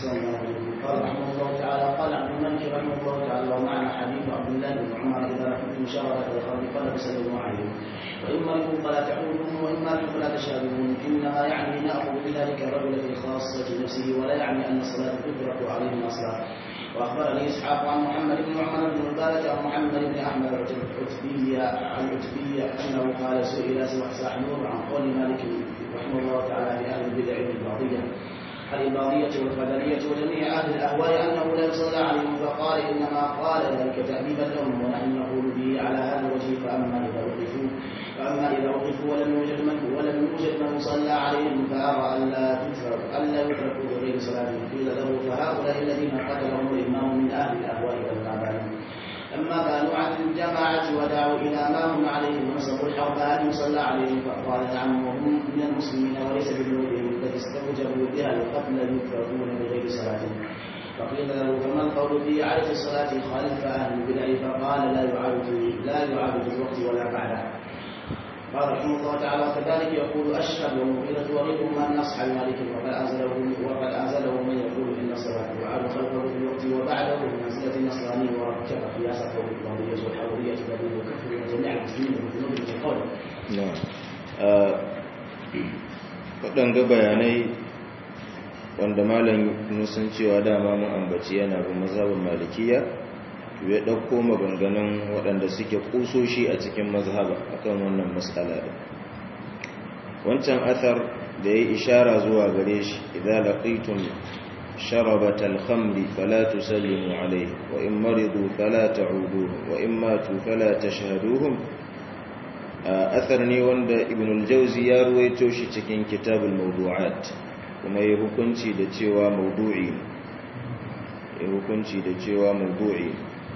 Speaker 3: قال رحمه الله تعالى قال عبد الملك رحمه الله تعالى ومعنى حديث عبد الله بن عمر اذا عليكم شربة الخمر فلا تسلموا عليهم وإن مرضوا فلا تعودهم وإن ماتوا فلا تشهدون إنما يعني نأخذ بذلك الرجل في خاصة نفسه ولا يعني أن الصلاة تدرك عليهم أصلا. وأخبرني إسحاق عن محمد بن عمر بن مبارك عن محمد بن أحمد العتبي عن العتبي أنه قال سئل سحنون عن قول مالك رحمه الله تعالى في أهل البدع البعضية الإباضية والقدرية وجميع أهل الأهواء أنه لا يصلى عليهم فقال إنما قال ذلك تأديبا لهم ونحن نقول به على هذا الوجه فأما إذا وقفوا فأما إذا وقفوا ولم يوجد من ولم يوجد من صلى عليهم فأرى ألا تترك ألا يتركوا بغير صلاة قيل له فهؤلاء الذين قتلهم الإمام من أهل الأهواء والمعبد أما كانوا عن الجماعة ودعوا إلى ما هم عليه ونصبوا الحرب هل يصلى عليهم فقال نعم وهم من المسلمين وليس بذنوبهم التي استوجبوا بها القتل يتركون بغير صلاة. فقيل له فما القول في إعادة الصلاة خلف أهل البدع فقال لا يعاد لا يعاد في الوقت ولا بعده. قال رحمه الله تعالى وكذلك يقول أشهب ومغيرة وغيرهم من أصحاب مالك وقد أنزله وقد أنزله من يقول إن الصلاة يعاد خلفه في الوقت وبعده بمنزلة النصراني وركب قياس قول الوضعية والحرورية الذين يكفرون جميع المسلمين بذنوب من قول.
Speaker 1: نعم. waɗanda bayanai wanda malam nusan cewa dama mu ambaci yana bin mazhabin malikiya to ya ɗauko maganganun waɗanda suke kusoshi a cikin mazhaba akan wannan mas'ala din. Wancan athar da ya ishara zuwa gare shi idza laqitum sharabatal khamri fala tusallimu alayhi wa in maridu fala ta'uduhum wa in matu fala tashhaduhum athar ne wanda ibn al-jawzi ya ruwaito shi cikin kitabul mawdu'at kuma ya hukunci da cewa mawdu'i ya hukunci da cewa mawdu'i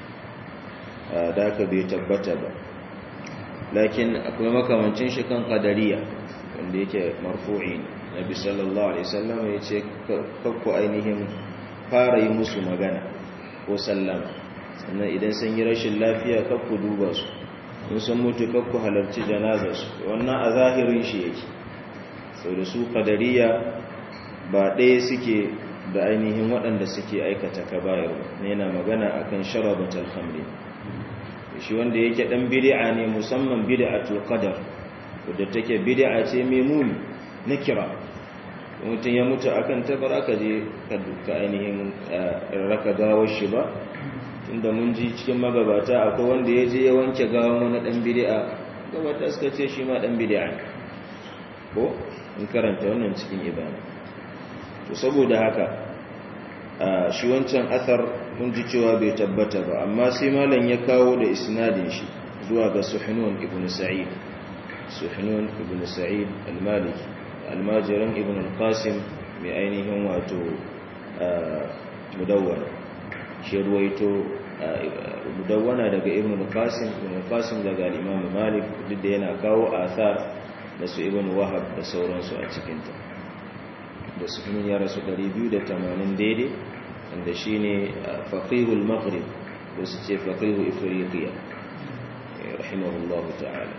Speaker 1: da ka bai tabbata ba, lakin akwai makamancin shi kan qadariya wanda yake marfu'i. Nabi sallallahu alaihi wasallam ya ce kakku ainihin fara yi musu magana ko sallama, sannan idan sun yi rashin lafiya kakku duba su, in sun mutu kakku halarci janazarsu. Wannan a zahirin shi yake, sau da su qadariya ba ɗaya suke da ainihin waɗanda suke aikata kaba'ir ba. Yana magana akan sharabatul khamri, shi wanda yake dan bid'a ne, musamman bid'atul qadar wadda take bid'a ce mai muni na kira. Mutum ya mutu akan tabar aka je ka ainihin raka gawar shi ba, tunda mun ji cikin magabata akwai wanda ya je ya wanke gawan wani dan bid'a, gabata suka ce shi ma dan bid'a ne, ko in karanta wannan cikin ibada. To saboda haka shi wancan athar mun ji cewa bai tabbata ba, amma sai malam ya kawo da isnadin shi zuwa ga Suhnun ibn Sa'id Suhnun ibn Sa'id al-Maliki almajiran ibn al-Qasim mai ainihin wato mudawwana, shi ruwaito mudawwana daga ibn al-Qasim, ibn al-Qasim daga al-Imam Malik, duk da yana kawo athar da su ibn Wahab da sauransu a cikinta. Da Suhnun ya rasu ɗari biyu da tamanin daidai, wanda shi ne faƙihul maghrib da su ce faƙihu ifiriqiya rahimahullahu ta'ala.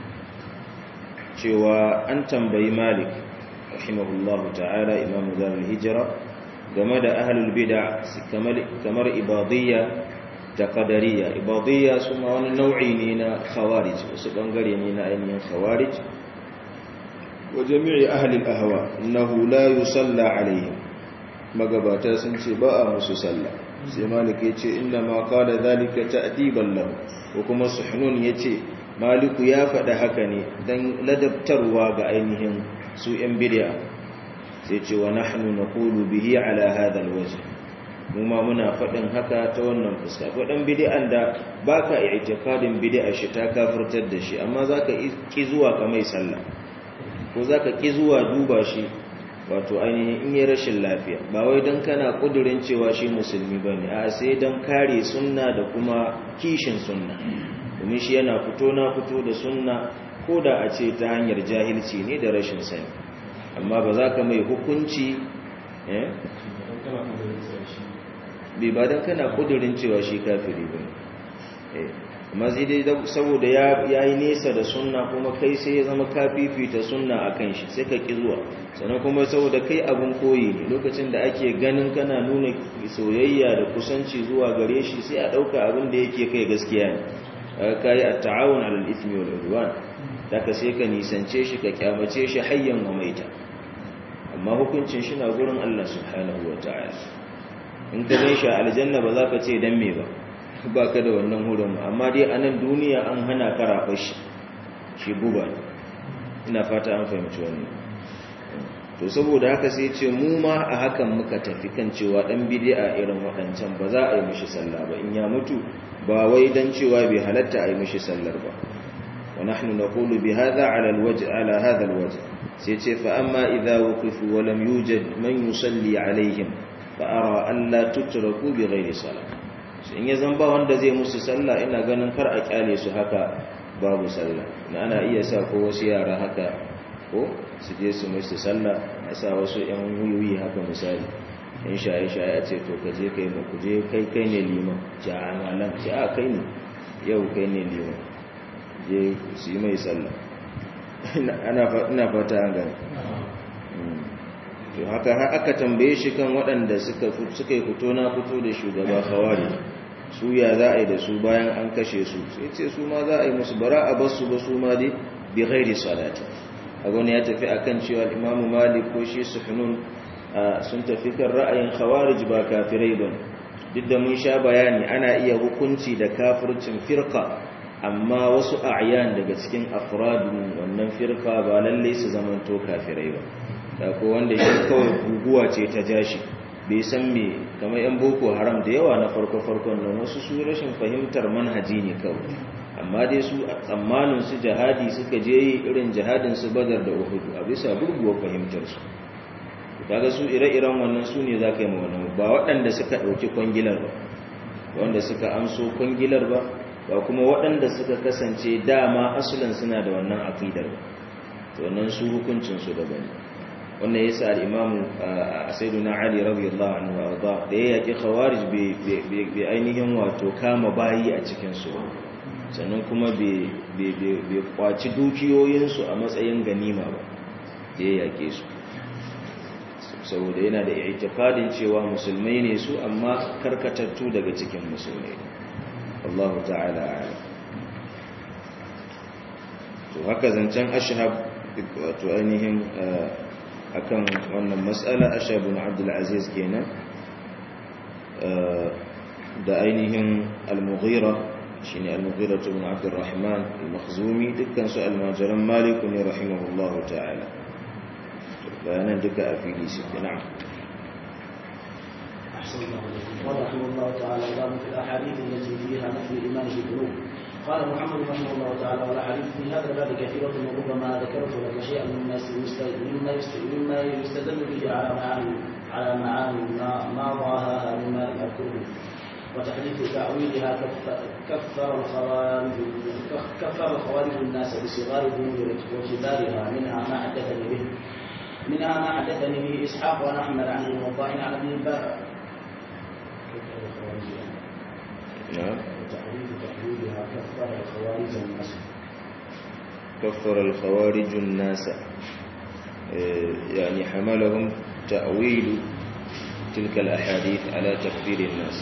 Speaker 1: Cewa an tambayi Malik rahimahullahu ta'ala, imamu zarar hijira, game da ahlul bid'a kamar ibadiyya da qadariyya. Ibadiyya su ma wani nau'i ne na khawarij, wasu bangare ne na ainihin khawarij. Wa jami'i ahlil ahwa innahu la yusalla alaihim, magabata sun ce ba a musu sallah. Sai Malik ya ce inna ma qala dhalika ta'diban lahu, ko kuma Suhnun ya ce Maliku ya faɗa haka ne dan ladabtarwa ga ainihin su ‘yan bid'a. Sai ce wa nahnu naqulu bihi ala hadha alwajh, mu ma muna faɗin haka ta wannan fuska. Faɗin bid'an da baka i'tiqadin bid'a shi ta kafirtar da shi, amma zaka ki zuwa ka mai sallah ko zaka ki zuwa duba shi, wato ainihin in yi rashin lafiya, ba wai don kana kudurin cewa shi musulmi ba ne, a sai don kare sunna da kuma kishin sunna, domin shi yana fito na fito da sunna ko da a ce ta hanyar jahilci ne da rashin sani. Amma ba za ka mai hukunci bai ba don kana kudurin cewa shi kafiri ba ne, amma zai dai saboda ya yi nesa da sunna kuma kai sai ya zama ka fifita sunna a kan shi, sai ka ƙi zuwa. Sannan kuma saboda kai abin koyi ne, lokacin da ake ganin kana nuna soyayya da kusanci zuwa gare shi sai a ɗauka abin da yake kai gaskiya ne, kai at-ta'awun 'ala al-ithmi wal 'udwan daga sai ka nisance shi ka kyamace shi hayyan wa maita amma hukuncin shi na gurin Allah subhanahu wataala in ka gan shi a aljanna ba za ka ce dan me ba ba ka da wannan hurin amma dai a nan duniya an hana ka rafa shi shi guba ina fata an fahimci wannan to saboda haka sai ce mu ma a hakan muka tafi kan cewa dan bid'a irin wadancan ba za a yi mishi sallah ba in ya mutu ba wai dan cewa bai halatta a yi mishi sallar ba wa nahnu naqulu bi hadha ala alwajh ala hadha alwajh sai ce fa amma idha wuqifu wa lam yujad man yusalli alaihim fa ara an la tutraku bi ghairi salat in ya zamba wanda zai musu sallah ina ganin kar a kyale su haka babu sallah na ana iya sa ko wasu yara haka ko su je su musu sallah a sa wasu yan wuyuyi haka misali in shaye shaye a ce to ka je kai mu kuje kai kai ne liman ja malam ce a kai ne yau kai ne liman je su yi mai sallah ana ina fata an gani to haka har aka tambaye shi kan waɗanda suka suka yi fito na fito da shugaba khawari su ya za a yi da su bayan an kashe su sai ce su ma za a yi musu bara a basu ba su ma dai bi ghairi salati agon ya tafi akan cewa Imam Malik ko shi Suhnun sun tafi kan ra'ayin khawarij ba kafirai ba duk da mun sha bayani ana iya hukunci da kafircin firqa amma wasu a'yan daga cikin afradun wannan firqa ba lalle su zamanto kafirai ba ko wanda shi kawai guguwa ce ta jashi bai san me kamar yan boko haram da yawa na farko-farkon nan wasu su rashin fahimtar manhaji ne kawai amma dai su a tsammanin su jihadi suka je yi irin jihadin su badar da uhudu a bisa gurguwar fahimtar su kaga su ire-iren wannan su ne za ka yi ma wannan ba waɗanda suka ɗauki kwangilar ba wanda suka amso kwangilar ba ba kuma waɗanda suka kasance dama asulan suna da wannan aƙidar ba to wannan su hukuncinsu daban wannan yasa al-imamu sayyiduna ali radiyallahu anhu arda da ya yaki khawarij bi ainihin wato kama bayi a cikin su sannan kuma bai kwaci dukiyoyin su a matsayin ganima ba da ya yake su saboda yana da i'tiqadin cewa musulmai ne su amma karkatattu daga cikin musulmai Allah ta'ala a'lam to haka zancen ashhab wato ainihin akan wannan mas'ala Ashab ibn Abdul Aziz kenan da ainihin al-Mughira shine al-Mughira ibn Abd al-Rahman al-Makhzumi dukkan su al-Majaran Malik ne rahimahullahu ta'ala bayanan duka a fili su na'am
Speaker 3: رحمه الله تعالى باب في الاحاديث التي فيها نفي الايمان بالقلوب قال محمد رحمه الله تعالى والاحاديث في هذا الباب كثيره وربما ذكرت لك شيئا مما مما يستدل به على معاني على معاني ما ضاها مما لم اذكره وتحديث تاويلها كفر الخوارج كفر الخوارج الناس بصغار الذنوب وكبارها منها ما حدثني به منها ما حدثني به اسحاق وعن احمد عن الموضعين عن ابن البر
Speaker 1: نعم
Speaker 3: وتحديث تحديدها كفر الخوارج الناس
Speaker 1: كفر الخوارج الناس يعني حملهم تأويل تلك الأحاديث على تكفير الناس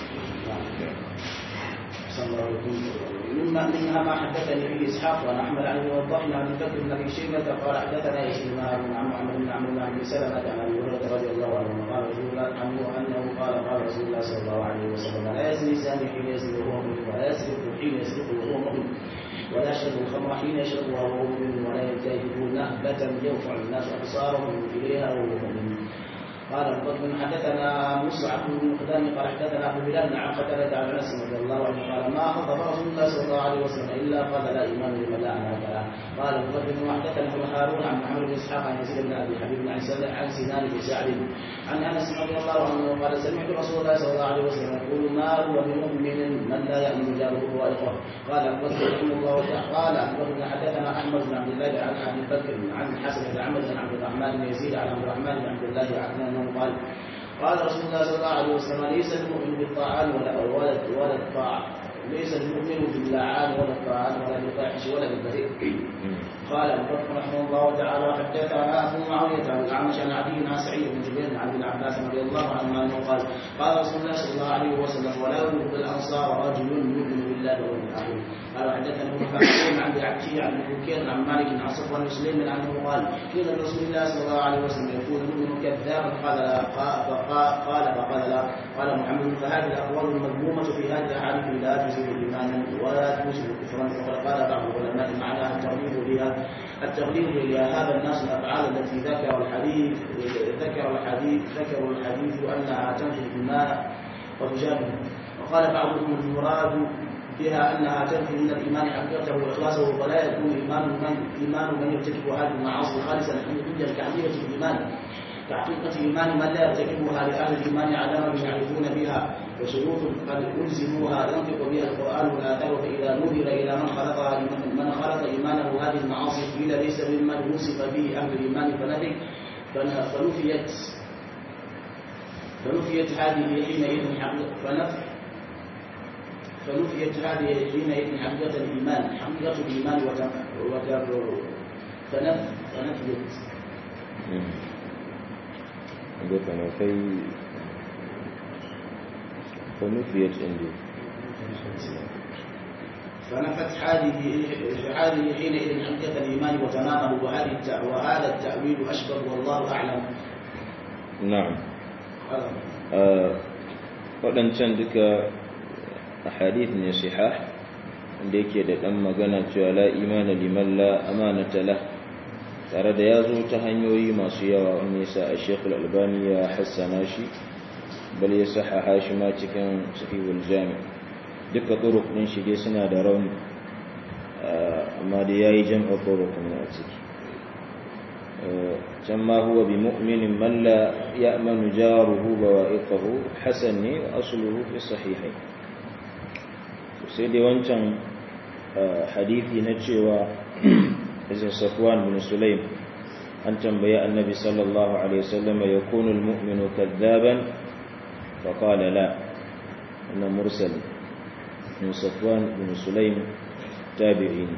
Speaker 3: مما منها ما حدثني به اسحاق وعن احمد عن الموضح عن بكر بن ابي شيبه قال حدثنا يزيد بن هارون عن محمد بن عمرو بن عبد سلمه عن ابي هريره رضي الله عنه قال رسول الله عنه انه قال قال رسول الله صلى الله عليه وسلم لا يزني الزاني حين يزني وهو مؤمن ولا يسرق حين يسرق وهو مؤمن ولا يشرب الخمر حين يشرب وهو مؤمن ولا ينتهب نهبه يرفع الناس ابصارهم اليها وهو مؤمن قال القاسم حدثنا مصعب بن مقدام قال حدثنا ابو بلال عن قتاده عن انس رضي الله عنه قال ما خطب رسول الله صلى الله عليه وسلم الا قال لا ايمان لمن لا امان له. قال القاسم حدثنا ابن هارون عن محمد بن اسحاق عن يزيد بن ابي حبيب عن عن سنان بن سعد عن انس رضي الله عنه قال سمعت رسول الله صلى الله عليه وسلم يقول ما هو بمؤمن من لا يامن جاره وائقه. قال القاسم رحمه الله تعالى قال القاسم حدثنا احمد بن عبد الله عن ابي بكر عن حسن بن عمرو بن عبد الرحمن بن يزيد عن عبد الرحمن بن عبد الله عن قال قال رسول الله صلى الله عليه وسلم ليس المؤمن بالطاعان ولا ولا ولا الطاعة ليس المؤمن باللعان ولا الطاعان ولا بالفاحش ولا بالبذيء. قال ابو بكر رحمه الله تعالى حدثنا ابو معاويه عن الاعمش عن عدي بن سعيد بن جبير عن ابن عباس رضي الله عنهما انه قال قال رسول الله صلى الله عليه وسلم ولا يؤمن بالانصار رجل يؤمن بالله يقبل من آخره. قال حدثنا ابن كثير عن عبد عن بكير عن مالك عن صفوان بن سليم عنه قال قيل لرسول الله صلى الله عليه وسلم يكون المؤمن كذابا قال لا قال فقال لا قال محمد فهذه الاقوال المذمومه في هذه الاحاديث لا تزيد ايمانا ولا توجب كفرا. وقد قال بعض العلماء معناها التغليظ بها التغليظ لهذا الناس الافعال التي ذكر الحديث ذكر الحديث ذكر الحديث انها تنفي الايمان وتجابه. وقال بعضهم المراد بها انها تنفي من الايمان حقيقته واخلاصه ولا يكون ايمان من ايمان من يرتكب هذه المعاصي خالصا عند كعقيده الايمان كحقيقه ايمان من لا يرتكبها لاهل الايمان علامه يعرفون بها وشروط قد الزموها ينطق بها القران والاثار. فاذا نظر الى من خلقها من خلق ايمانه هذه المعاصي قيل ليس ممن وصف به اهل الايمان فنفي فنفيت فنفيت هذه حينئذ حقيقه فنفيت هذه حينئذ حقيقة الإيمان حقيقة الإيمان وتبرر فنفيت
Speaker 1: فنفي فنفيت عندي
Speaker 3: فنفت هذه هذه حينئذ حقيقة الإيمان وتمامه وهذه وهذا التأويل أشبه والله أعلم.
Speaker 1: نعم. waɗancan duka ahadith ne sahih inda yake da dan magana cewa la imana liman la amanata la tare da yazo ta hanyoyi masu yawa wanda yasa Sheikh Al-Albani ya hassana shi bal ya sahaha shi ma cikin Sahihul Jami' duka turuq din shi dai suna da rauni amma da yayi jam'a turuq ne a ciki can ma huwa bi mu'minin man la ya'manu jaruhu bawa'iqahu hasan ne wa asluhu fi sahihain. sai dai wancan hadithi na cewa izin Safwan bin Sulaim an tambaye annabi sallallahu alaihi wasallam yakunu almu'minu kadhaban fa qala la anna mursal min Safwan bin Sulaim tabi'in.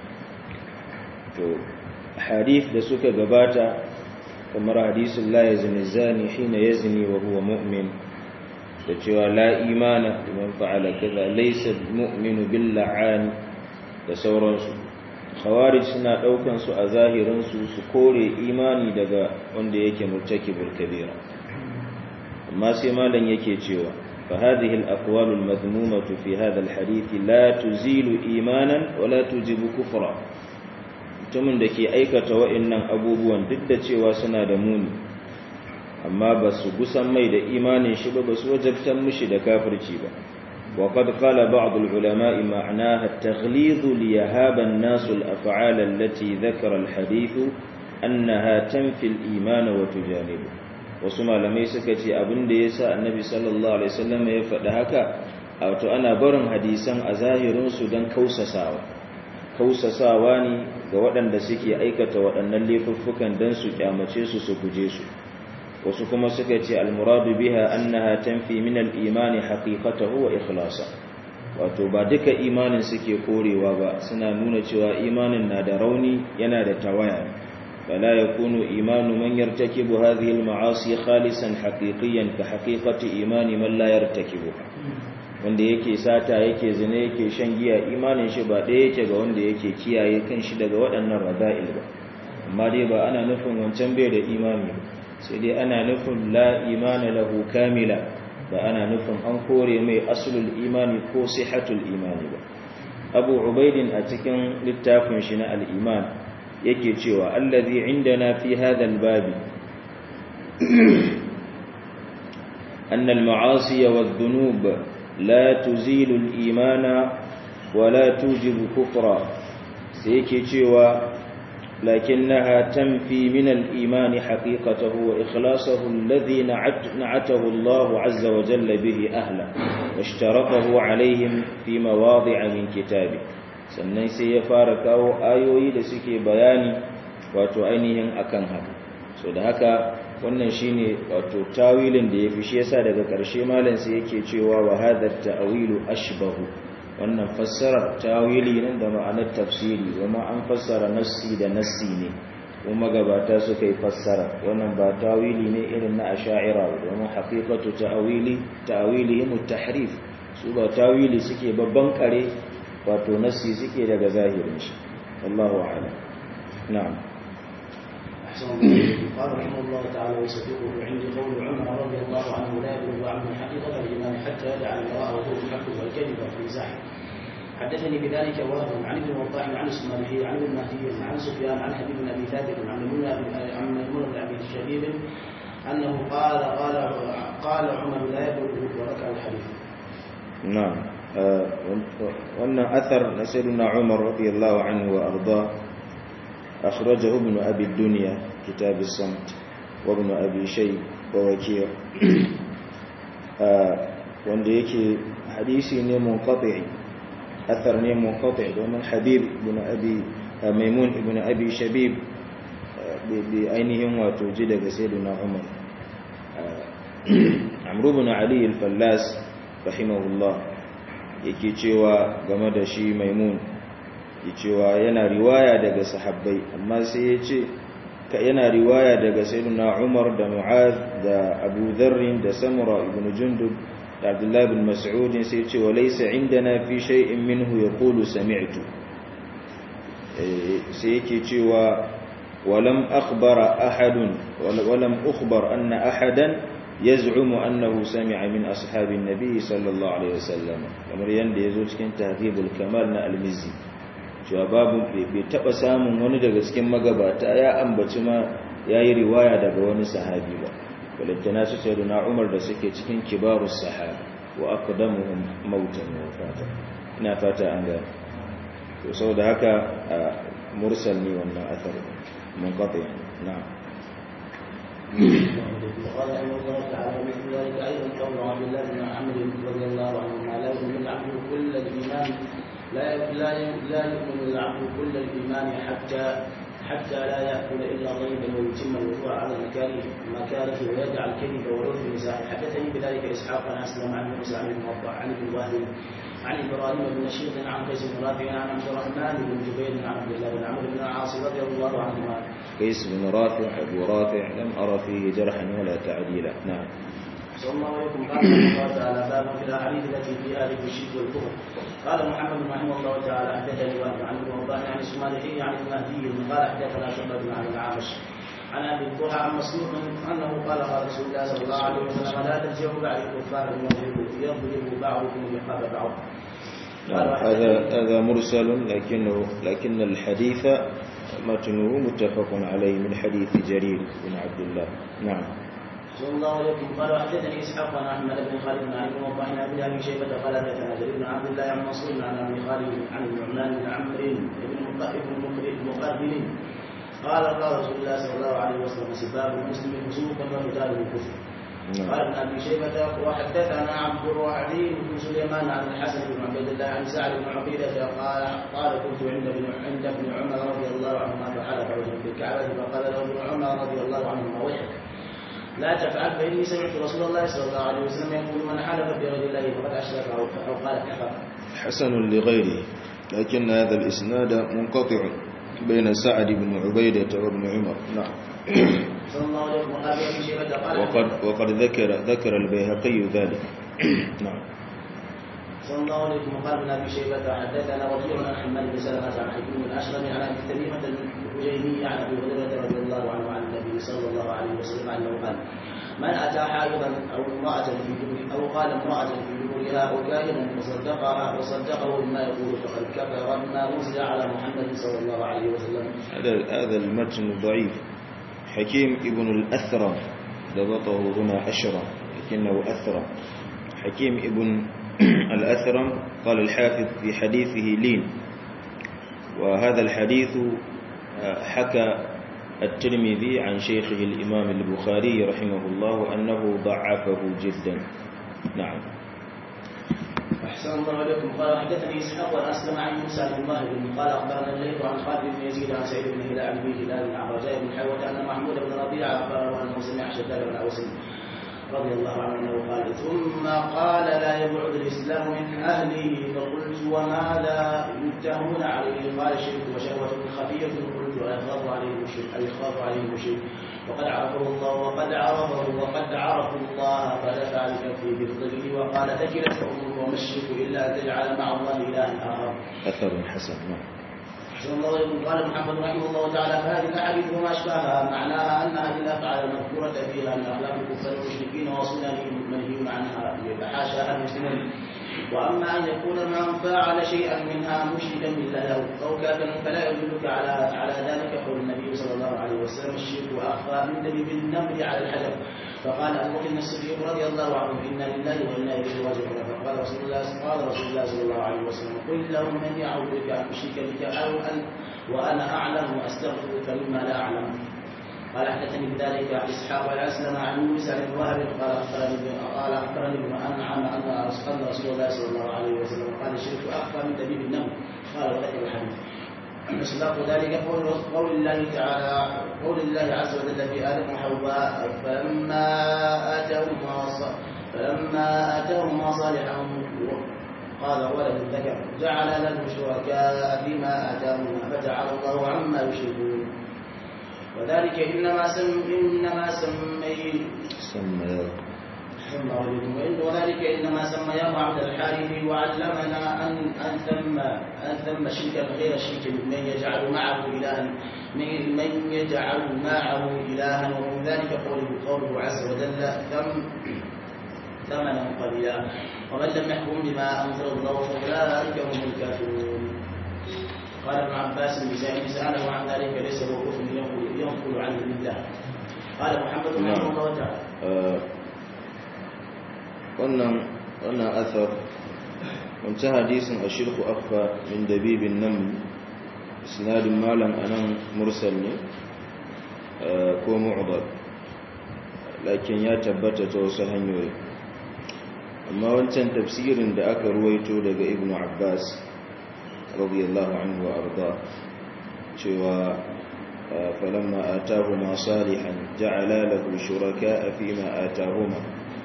Speaker 1: to hadith da suka gabata kamar hadisin la yazni zani hina yazni wa huwa mu'min da cewa la imana liman fa'ala kaza laysa mu'minu bil la'an da sauransu. Khawarij suna daukan su a zahirin su su kore imani daga wanda yake murtakibul kabira, amma sai malan yake cewa fa hadhihi al aqwal al madhmumatu fi hadha al hadith la tuzilu imanan wa la tujibu kufra. mutumin da ke aikata wa'annan abubuwan duk da cewa suna da muni amma ba su gusan mai da imanin shi ba ba su wajabtan mushi da kafirci ba. wa qad qala ba'd al-ulama'i ma'naha at-taghlid li yahaba an-nas al-af'al allati dhakara al-hadith annaha tanfi al-iman wa tujanibu. wasu malamai suka ce abinda yasa annabi sallallahu alaihi wasallam ya faɗa haka wato ana barin hadisan a zahirin su dan kausasawa kausasawa ne ga waɗanda suke aikata waɗannan laifuffukan dan su kyamace su su guje su. wasu kuma suka ce almuradu biha annaha tanfi min al-iman haqiqatahu wa ikhlasa, wato ba duka imanin suke korewa ba, suna nuna cewa imanin na da rauni yana da tawaya. fala yakunu imanu man yartakibu hadhihi al-ma'asi khalisan haqiqiyan ka haqiqati imani man la yartakibuha. wanda yake sata yake zina yake shan giya imanin shi ba ɗaya yake ga wanda yake kiyaye kanshi daga waɗannan rada'il ba. amma dai ba ana nufin wancan bai da imani ba, sai dai ana nufin la imana lahu kamila, ba ana nufin an kore mai aslul imani ko sihatul imani ba. Abu Ubaidin a cikin littafin shi na al-iman yake cewa allazi indana fi hadha al-bab anna al-ma'asi wad-dhunub la tuzilu al-imana wa la tujibu kufra. sai yake cewa لكنها تنفي من الإيمان حقيقته وإخلاصه الذي نعته الله عز وجل به أهلا واشترطه عليهم في مواضع من كتابه. sannan sai ya fara kawo ayoyi da suke bayani wato ainihin akan haka. so da haka wannan shine wato tawilin da yafi, shi yasa daga ƙarshe malam sai yake cewa wa hadha at-ta'wilu ashbahu, wannan fassara tawili nan da ma'anar tafsiri, kuma an fassara nassi da nassi ne kuma gabata suka yi fassara. wannan ba tawili ne irin na asha'ira, domin haqiqatu ta'wili ta'wilihim at-tahrif, su ba tawili suke babban kare wato nassi suke daga zahirin shi wallahu a'lam na'am
Speaker 3: قال رحمه الله تعالى وصديقه عند قول عمر رضي الله عنه لا يبلغ عنه حقيقة الإيمان حتى يدعى المرأة وهو الحق والكذب في زحف. حدثني بذلك وهب عن ابن وضاح عن الصمالحي عن ابن مهدي عن سفيان عن حبيب بن ابي ثابت عن ميمون بن ابي شبيب انه قال قال قال عمر لا يبلغ وذكر الحديث.
Speaker 1: نعم وأن أثر سيدنا عمر رضي الله عنه وأرضاه أخرجه ابن أبي الدنيا كتاب الصمت وابن أبي شيب ووكيع wanda yake hadisi ne munqati athar ne munqati domin habib ibn abi maimun ibn abi shabib bi ainihin wato ji daga sayyidina umar amr ibn ali al-fallas rahimahullah yake cewa game da shi maimun yake cewa yana riwaya daga sahabbai amma sai yace yana riwaya daga sayyidina umar da mu'az da abu dharr da samura ibn jundub da abdullah ibn mas'ud sai yace walaysa indana fi shay'in minhu yaqulu sami'tu sai yake cewa walam akhbara ahadun walam ukhbar anna ahadan yaz'umu annahu sami'a min ashabin nabiy sallallahu alaihi wasallam kamar yanda yazo cikin tahdhibul kamal na al-mizzi cewa babu bai taba samun wani daga cikin magabata ya ambaci ma yayi riwaya daga wani sahabi ba walantana su sayyiduna umar da suke cikin kibarus sahaba wa aqdamuhum mautan wa fata ina fata an ga to saboda haka mursal ne wannan athar munqati na'am
Speaker 3: وقال أن الله تعالى مثل ذلك أيضا قول عبد الله بن عمرو رضي الله عنهما لا يؤمن العبد كل الإيمان لا لا لا يؤمن العبد كل الإيمان حتى حتى لا يأكل إلا طيبا ويتم الوضوء على المكاره مكاره ويدع الكذب والعرف النساء. حدثني بذلك إسحاق عن أسلم عن موسى عن ابن وضاح عن ابن وهب عن إبراهيم بن نشيط عن قيس بن رافع عن عبد الرحمن بن جبير عن عبد الله بن عمرو بن العاص رضي الله عنهما.
Speaker 1: قيس بن رافع أبو رافع لم أرى فيه جرحا ولا تعديلا. نعم.
Speaker 3: صلى الله عليكم. قال الله تعالى باب في الأحاديث التي في آل الشرك والكفر. قال محمد رحمه الله تعالى حدثني وهب عن ابن وضاح عن الصمالحي عن المهدي قال حدثنا شعبة عن الأعمش عن ابي الضحى عن مسروق انه قال قال رسول الله صلى الله عليه وسلم لا ترجعوا بعد الكفار يضرب بعضكم رقاب بعض.
Speaker 1: هذا هذا مرسل لكنه لكن الحديث متنه متفق عليه من حديث جرير بن عبد الله. نعم.
Speaker 3: صلى الله عليكم. قال حدثني اسحاق عن احمد بن خالد بن عبد الله بن ابي ابي شيبه قال حدثنا جرير بن عبد الله عن منصور عن ابي خالد عن النعمان بن عمرو بن المقربين قال قال رسول الله صلى الله عليه وسلم سباب المسلم فسوق وقتاله كفر. قال ابن ابي شيبه وحدثنا عبد الرحيم بن سليمان عن الحسن بن عبيد الله عن سعد بن عبيده قال قال كنت عند ابن عند ابن عمر رضي الله عنهما فحلف رجل في الكعبه فقال له ابن عمر رضي الله عنهما ويحك لا تفعل فاني سمعت رسول الله صلى الله عليه وسلم يقول من حلف بغير الله فقد اشرك او قال كفر.
Speaker 1: حسن لغيره لكن هذا الاسناد منقطع بين سعد بن عبيدة وابن عمر. نعم. وقد وقد ذكر ذكر البيهقي ذلك. نعم.
Speaker 3: صلى الله عليه وسلم. قال ابن ابي شيبه حدثنا وكيع عن حماد بن سلمه عن حكيم بن اشرم عن ابي تميمه الحجيمي عن ابي هريره رضي الله عنه عن النبي صلى الله عليه وسلم انه قال من اتى حائضا او امراه في دبر او قال امراه في دبرها او كاهنا وصدقها وصدقه بما يقول فقد كفر بما نزل على محمد صلى الله عليه وسلم.
Speaker 1: هذا هذا المتن ضعيف. حكيم ابن الأثرم ضبطه هنا أشرة لكنه أثرم. حكيم ابن الأثرم قال الحافظ في حديثه لين. وهذا الحديث حكى الترمذي عن شيخه الإمام البخاري رحمه الله أنه ضعفه جدا. نعم.
Speaker 3: أحسن الله عليكم. قال حدثني إسحاق وأسلم عن موسى بن ماهر قال أخبرنا الليث عن خالد بن يزيد عن سعيد بن هلال بن هلال عن رجاء بن حيوة أن محمود بن ربيعة أخبره أنه سمع شداد بن أوس رضي الله عنه أنه قال ثم قال لا يبعد الإسلام من أهله فقلت وماذا يتهمون عليه؟ قال الشرك وشهوة خفية. قلت أيخاف عليه الشرك أيخاف عليه الشرك وقد عرفه الله وقد عرفه وقد عرفوا الله فدفع الكفي بالظل وقال ثكلت أمه وما الشرك إلا أن تجعل مع الله إلها آخر.
Speaker 1: أثر حسن. نعم.
Speaker 3: أحسن الله إليكم. قال محمد رحمه الله تعالى فهذه الأحاديث وما أشباهها معناها أن هذه الأفعال المذكورة فيها من أخلاق الكفار والمشركين وسننهم منهي عنها فحاشا المسلمين. وأما أن يكون من فعل شيئا منها مشركا بالله أو كافرا فلا يدلك على على ذلك قول النبي صلى الله عليه وسلم الشرك وأخفى من دليل النمر على الحجر. فقال أبو بكر الصديق رضي الله عنه إنا لله وإنا إليه راجعون. فقال رسول الله قال رسول الله صلى الله عليه وسلم قل لهم من يعوذ بك أن أشرك بك أو أن وأنا أعلم وأستغفرك مما لا أعلم. قال حدثني بذلك إسحاق الأسلم عن موسى بن وهب قال أخبرني قال أخبرني بن أنعم أن رسول الله صلى الله عليه وسلم قال الشرك أخفى من دبيب النمل. قال وذكر الحديث. مصداق ذلك قول قول الله تعالى قول الله عز وجل في آدم وحواء فلما آتاهما فلما آتاهما صالحا قال ولد الذكر جعل له شركاء فيما آتاهما فتعالى الله عما يشركون. وذلك إنما سم إنما سمي
Speaker 1: سمي
Speaker 3: وذلك إنما سمياه عبد الحارث وعلمنا أن أن ثم أن ثم شركا غير شرك من يجعل معه إلها من من يجعل معه إلها ومن ذلك قوله قوله عز وجل ثم ثمنا قليلا ومن لم يحكم بما أنزل الله فأولئك هم الكافرون. قال ابن عباس بن سأله عن ذلك ليس هو كفر ينقل ينقل عنه بالله. قال محمد رحمه الله تعالى
Speaker 1: wannan wannan athar wancan hadisin ashirku akhfa min dabibin naml isnadun malam anan mursal ne ko mu'dal lakin ya tabbata ta wasu hanyoyi. amma wancan tafsirin da aka ruwaito daga ibnu abbas radiyallahu anhu wa arda cewa falamma atahuma salihan ja'ala lahu shuraka'a fima atahuma,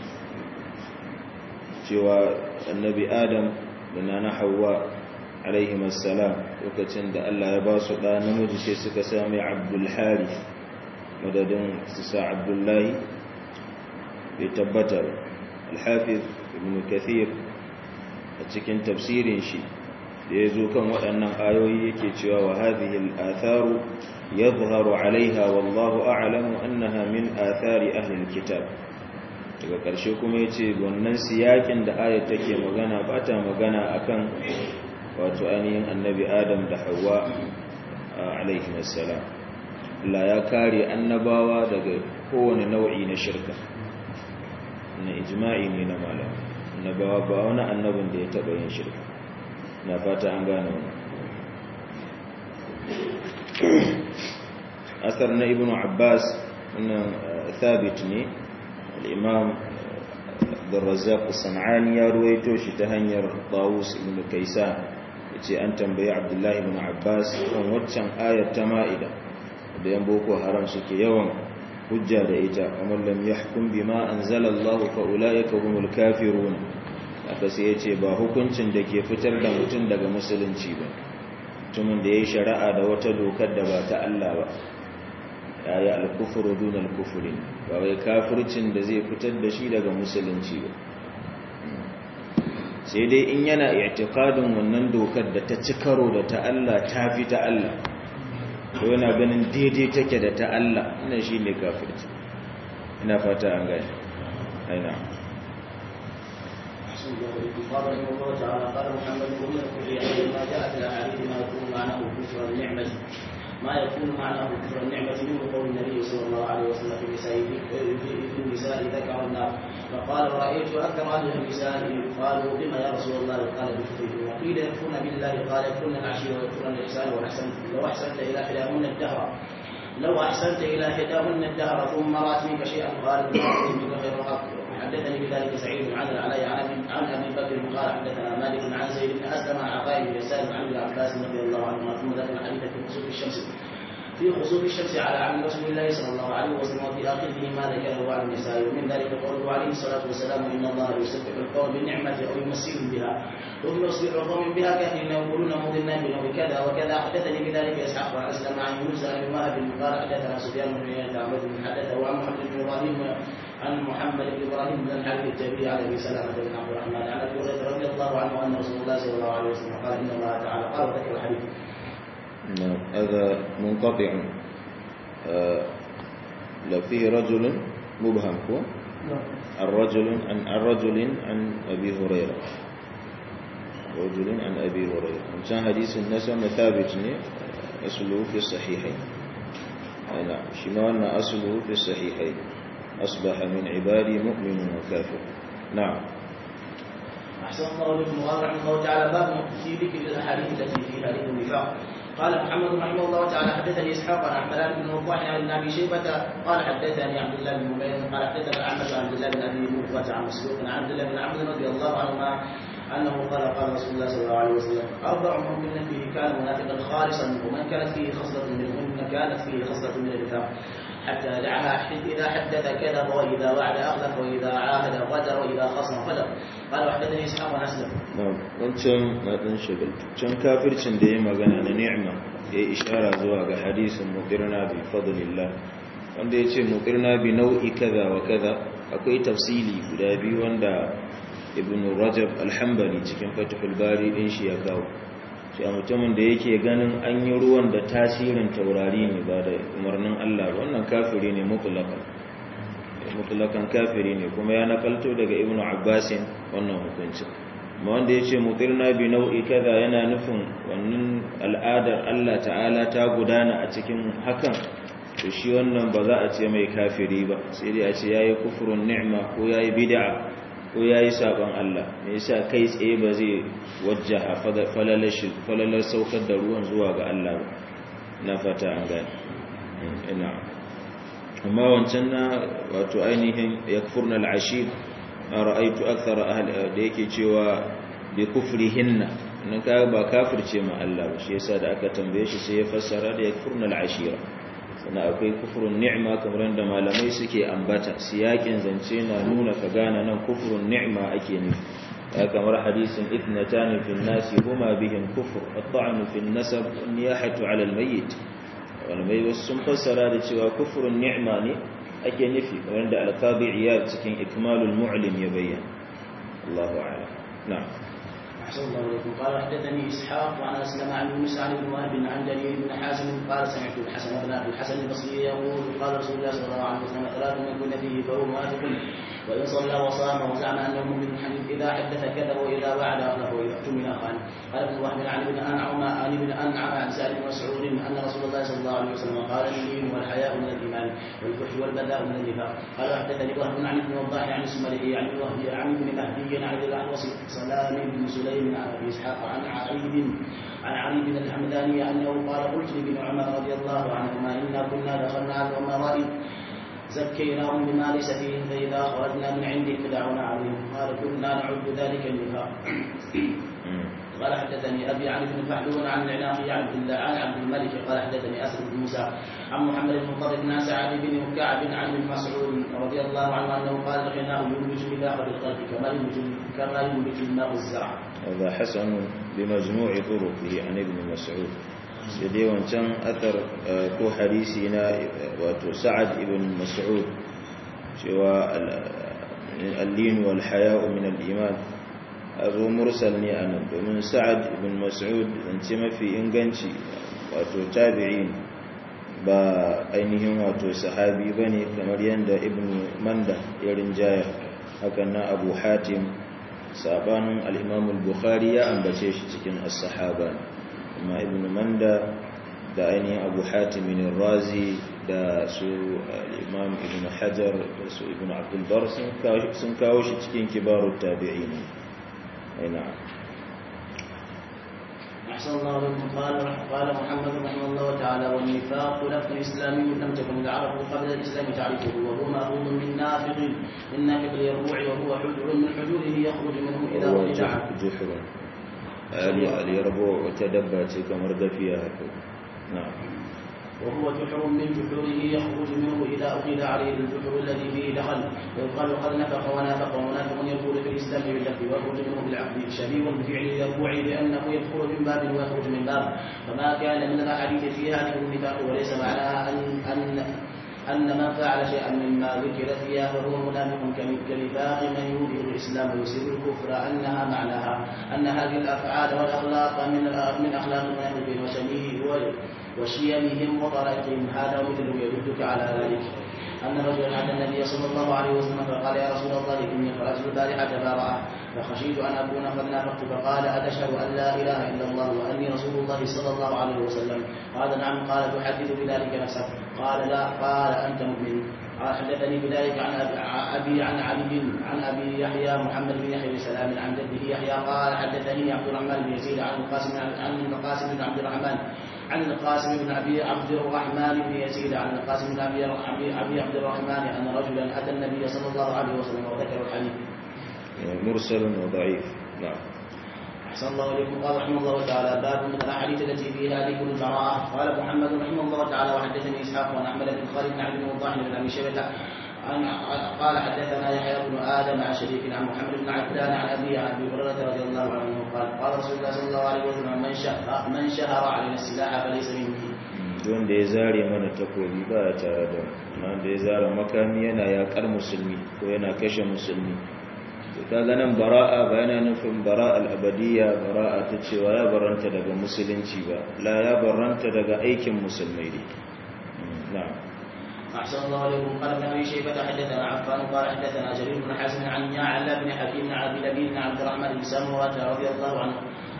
Speaker 1: cewa annabi adam da nana hawa alaihi assalam lokacin da Allah ya ba su da namiji sai suka sami abdul harith madadin su sa abdullahi bai tabbatar. al-hafiz ibn kathir a cikin tafsirin shi da ya zo kan waɗannan ayoyi yake cewa wa hadhihi al-atharu yadhharu alaiha wallahu a'lamu annaha min athari ahli al-kitab. daga ƙarshe kuma ya ce wannan siyakin da ayat take magana ba ta magana akan wato ainihin annabi adam da hawa alaihi wassalam. Allah ya kare annabawa daga kowane nau'i na shirka, na ijma'i ne na malam. Annabawa ba wani annabin da ya taɓa yin shirka. na fata an gane wannan. asar na ibnu abbas wannan thabit ne. الإمام عبد الرزاق الصنعاني يرويته شي تهنير طاووس بن كيسان yace an tambayi Abdullahi ibn Abbas kan waccan ayar ta Maida da yan boko haram suke yawan hujja da ita, amma lam yahkum bima anzala Allah fa ulaika humul kafirun. aka sai yace ba hukuncin da ke fitar da mutum daga musulunci ba, mutumin da yayi shari'a da wata dokar da ba ta Allah ba, yayi al-kufru dun al-kufri, ba wai kafircin da zai fitar da shi daga musulunci ba. sai dai in yana i'tiqadin wannan dokar da ta ci karo da ta Allah ta fi ta Allah, to yana ganin daidai take da ta Allah, ina shine kafirci. ina fata an gani. aina
Speaker 3: قال رحمه الله تعالى قال محمد بن مسعود ما جاء في الاحاديث ما يكون معناه كفر النعمه ما يكون معناه كفر النعمة من قول النبي صلى الله عليه وسلم في النساء في النساء ذكر النار فقال رأيت أكثر أهل النساء قالوا بما يا رسول الله؟ قال بكفرهن. قيل يكفرن بالله؟ قال يكفرن العشير ويكفرن الإحسان والأحسن. لو أحسنت إلى إحداهن الدهر لو أحسنت إلى إحداهن الدهر ثم رأت منك شيئا قال بك خير الحق. حدثني بذلك سعيد عن العلاء عن ابي بكر قال حدثنا مالك عن زيد بن اسلم عن عطاء بن يسار عن ابن عباس رضي الله عنهما ثم ذكر الحديث في كسوف الشمس في خسوف الشمس على عهد رسول الله صلى الله عليه وسلم وفي آخره ما ذكره عن النساء ومن ذلك قوله عليه الصلاة والسلام إن الله يسبح القوم بالنعمة أو يمسيهم بها ثم يصبح قوم بها كافرين يقولون مضلنا بنوع كذا وكذا. حدثني بذلك إسحاق عن أسلم عن يونس عن وهب قال حدثنا سفيان بن عيينة عن رجل حدثه عن محمد بن إبراهيم عن محمد بن إبراهيم بن الحارث التابعي عن أبي سلمة بن عبد الرحمن عن أبي هريرة رضي الله عنه أن رسول الله صلى الله عليه وسلم قال إن الله تعالى قال وذكر الحديث.
Speaker 1: نعم هذا منقطع. آه لفيه رجل مبهم هو الرجل عن الرجل عن أبي هريرة رجل عن أبي هريرة كان حديث الناس ثابت أصله في الصحيحين. نعم شمالنا أصله في الصحيحين أصبح من عبادي مؤمن وكافر. نعم.
Speaker 3: أحسن الله بكم وقال رحمه الله تعالى باب في ذكر الأحاديث التي فيها ذكر النفاق. قال محمد رحمه الله تعالى حدثني إسحاق عن أحمد بن وضاح عن أبي شيبة قال حدثني عبد الله بن مبين قال حدثنا أحمد عن عبد الله بن أبي موسى عن مسروق عن عبد الله بن عمرو رضي الله عنهما أنه قال قال رسول الله صلى الله عليه وسلم أربع من فيه كان منافقا خالصا ومن كانت فيه خصلة منهن كانت فيه خصلة من النفاق حتى دعاها إذا حدث كذب وإذا وعد أخلف وإذا عاهد غدر وإذا خصم فلق. قال وحدثني إسحاق عن أسلم.
Speaker 1: نعم wancan na dan shagaltu can kafircin da ya magana na ni'ima ya ishara zuwa ga hadisin muqirna bi fadlillah wanda yace muqirna bi nau'i kaza wa kaza akwai tafsili guda biyu wanda ibn rajab al-hanbali cikin fathul bari din shi ya kawo cewa mutumin da yake ganin an yi ruwan da tasirin taurari ne ba da umarnin Allah wannan kafiri ne mutlaqan mutlaqan kafiri ne kuma ya nakalto daga ibn abbasin wannan hukuncin. amma wanda yace mutirna bi nau'i kaza yana nufin wannan al'adar Allah ta'ala ta gudana a cikin hakan to shi wannan ba za a ce mai kafiri ba sai dai a ce yayi kufrun ni'ma ko yayi bid'a ko yayi saban Allah me yasa kai tsaye ba zai wajjaha falalashi falalar saukar da ruwan zuwa ga Allah ba na fata an gane. ina amma wancan na wato ainihin yakfurna al-ashir ra'aytu akthar ahli da yake cewa bi kufrihinna nan ka ba kafirce ma Allah ba shi yasa da aka tambaye shi sai ya fassara da yakfurna al-ashira sannan akwai kufrun ni'ma kamar da malamai suke ambata siyakin zance na nuna ka gane nan kufrun ni'ma ake nufi kamar hadisin ithnatani fil nasi huma bihim kufr at-ta'nu fil nasab an-niyahatu 'ala al-mayyit malamai wasu sun fassara da cewa kufrun ni'ma ne ake nufi kamar da al-qadi iyad cikin ikmalul mu'lim ya bayyana. Allahu a'lam. na'am.
Speaker 3: أحسن الله إليكم. قال حدثني إسحاق وعن أسلم عن يونس عن ابن وهب عن جرير بن حازم قال سمعت الحسن بن أبي الحسن البصري يقول قال رسول الله صلى الله عليه وسلم ثلاث من كن فيه فهو منافق وإن صلى وصام وزعم أنه مؤمن حنيف إذا حدث كذب وإذا وعد أخلف وإذا اؤتمن خان. قال ابن وهب عن ابن أنعم عن ابن أنعم عن سعد بن مسعود أن رسول الله صلى الله عليه وسلم قال اللين والحياء من الإيمان والفحش والبذاء من النفاق. قال حدثني وهب عن ابن وضاح عن اسماعيل عن وهب عن ابن مهدي عن عبد الله سلام بن سليم عن أبي إسحاق عن عريب عن عريب الحمداني أنه قال قلت لابن عمر رضي الله عنهما إنا كنا دخلنا على الأمراء زكيناهم بما ليس فيهم فإذا خرجنا من عندك فدعونا عليهم قال كنا نعد ذلك النفاق. قال حدثني أبي عن ابن فحلون عن العناقي عن عبد الله عن عبد الملك قال حدثني أسد بن موسى عن محمد بن مطرف بن سعد بن كعب عن ابن مسعود رضي الله عنه أنه قال الغناء ينبت بداخل القلب كما ينبت كما ينبت الماء الزرع.
Speaker 1: هذا حسن بمجموع طرقه عن ابن مسعود. سيدي وانشان أثر كو حديثنا وسعد ابن مسعود شوى اللين والحياء من الإيمان أبو مرسل ني أنا ومن سعد بن مسعود أنتم في إنجنشي وتتابعين با أينهم وتسحابي بني كمريان دا ابن مندة يرنجاية هكذا أبو حاتم سابان الإمام البخاري أنبتيش تكن الصحابة أما ابن مندة دا أينهم أبو حاتم الرازي دا سو الإمام ابن حجر دا سو ابن عبد البر سنكاوش تكن كبار التابعين. أي نعم.
Speaker 3: أحسن الله لكم. قال قال محمد رحمه الله تعالى والنفاق لفظ إسلامي لم تكن العرب قبل الإسلام تعرفه وهو مأخوذ من نافق من نافق اليربوع وهو حجر من حجوره يخرج منه إذا رجع.
Speaker 1: جحر اليربوع وتدبت كمرد فيها. نعم.
Speaker 3: وهو جحر من جحوره يخرج منه إذا أخذ عليه الجحر الذي فيه دخل ويقال قد نفق ونافق ومنافق يقول في الإسلام باللفظ ويخرج منه بالعقد شبيه بفعل اليربوع لأنه يدخل من باب ويخرج من باب فما كان من الأحاديث فيها ذكر النفاق وليس معناها أن أن أن من فعل شيئا مما ذكر فيها فهو منافق كنفاق من يظهر الإسلام ويسر الكفر أنها معناها أن هذه الأفعال والأخلاق من من أخلاق المنافقين وشميه وشيمهم وطرائقهم هذا ومثله يدلك على ذلك أن رجلا أتى النبي صلى الله عليه وسلم فقال يا رسول الله إني خرجت البارحة فارعة فخشيت أن أكون قد نافقت فقال أتشهد أن لا إله إلا الله وأني رسول الله صلى الله عليه وسلم قال نعم قال تحدث بذلك نفسك قال لا قال أنت مؤمن قال حدثني بذلك عن أبي عن علي عن أبي يحيى محمد بن يحيى بن سلام عن جده يحيى قال حدثني عبد الرحمن بن يزيد عن القاسم عن القاسم بن عبد الرحمن عن القاسم بن أبي عبد الرحمن بن يزيد عن القاسم بن أبي أبي عبد الرحمن أن رجلا أتى النبي صلى الله عليه وسلم وذكر الحديث
Speaker 1: مرسل وضعيف. نعم.
Speaker 3: أحسن الله إليكم. قال رحمه الله تعالى باب من الأحاديث التي فيها ذكر البراءة. قال محمد رحمه الله تعالى وحدثني إسحاق وعن أحمد بن خالد بن عبد الوضاح بن أبي شيبة قال حدثنا يحيى بن آدم عن شريك عن محمد بن عبدان عن أبي عن أبي هريرة رضي الله عنه قال قال رسول الله صلى الله عليه وسلم من شهر من شهر علينا السلاح فليس مني.
Speaker 1: wanda ya zare mana takobi ba ya tare da wanda ya zare makami yana yakar musulmi ko yana kashe musulmi. Kaga nan bara'a ba yana nufin bara'al abadiyya bara'a ta cewa ya baranta daga musulunci ba la ya baranta daga aikin musulmai ne. na'am.
Speaker 3: أحسن الله عليكم. قال ابن أبي شيبة حدثنا عفان قال حدثنا جرير بن حازم عن يعلى بن حكيم عن أبي بن عبد الرحمن بن سمرة رضي الله عنه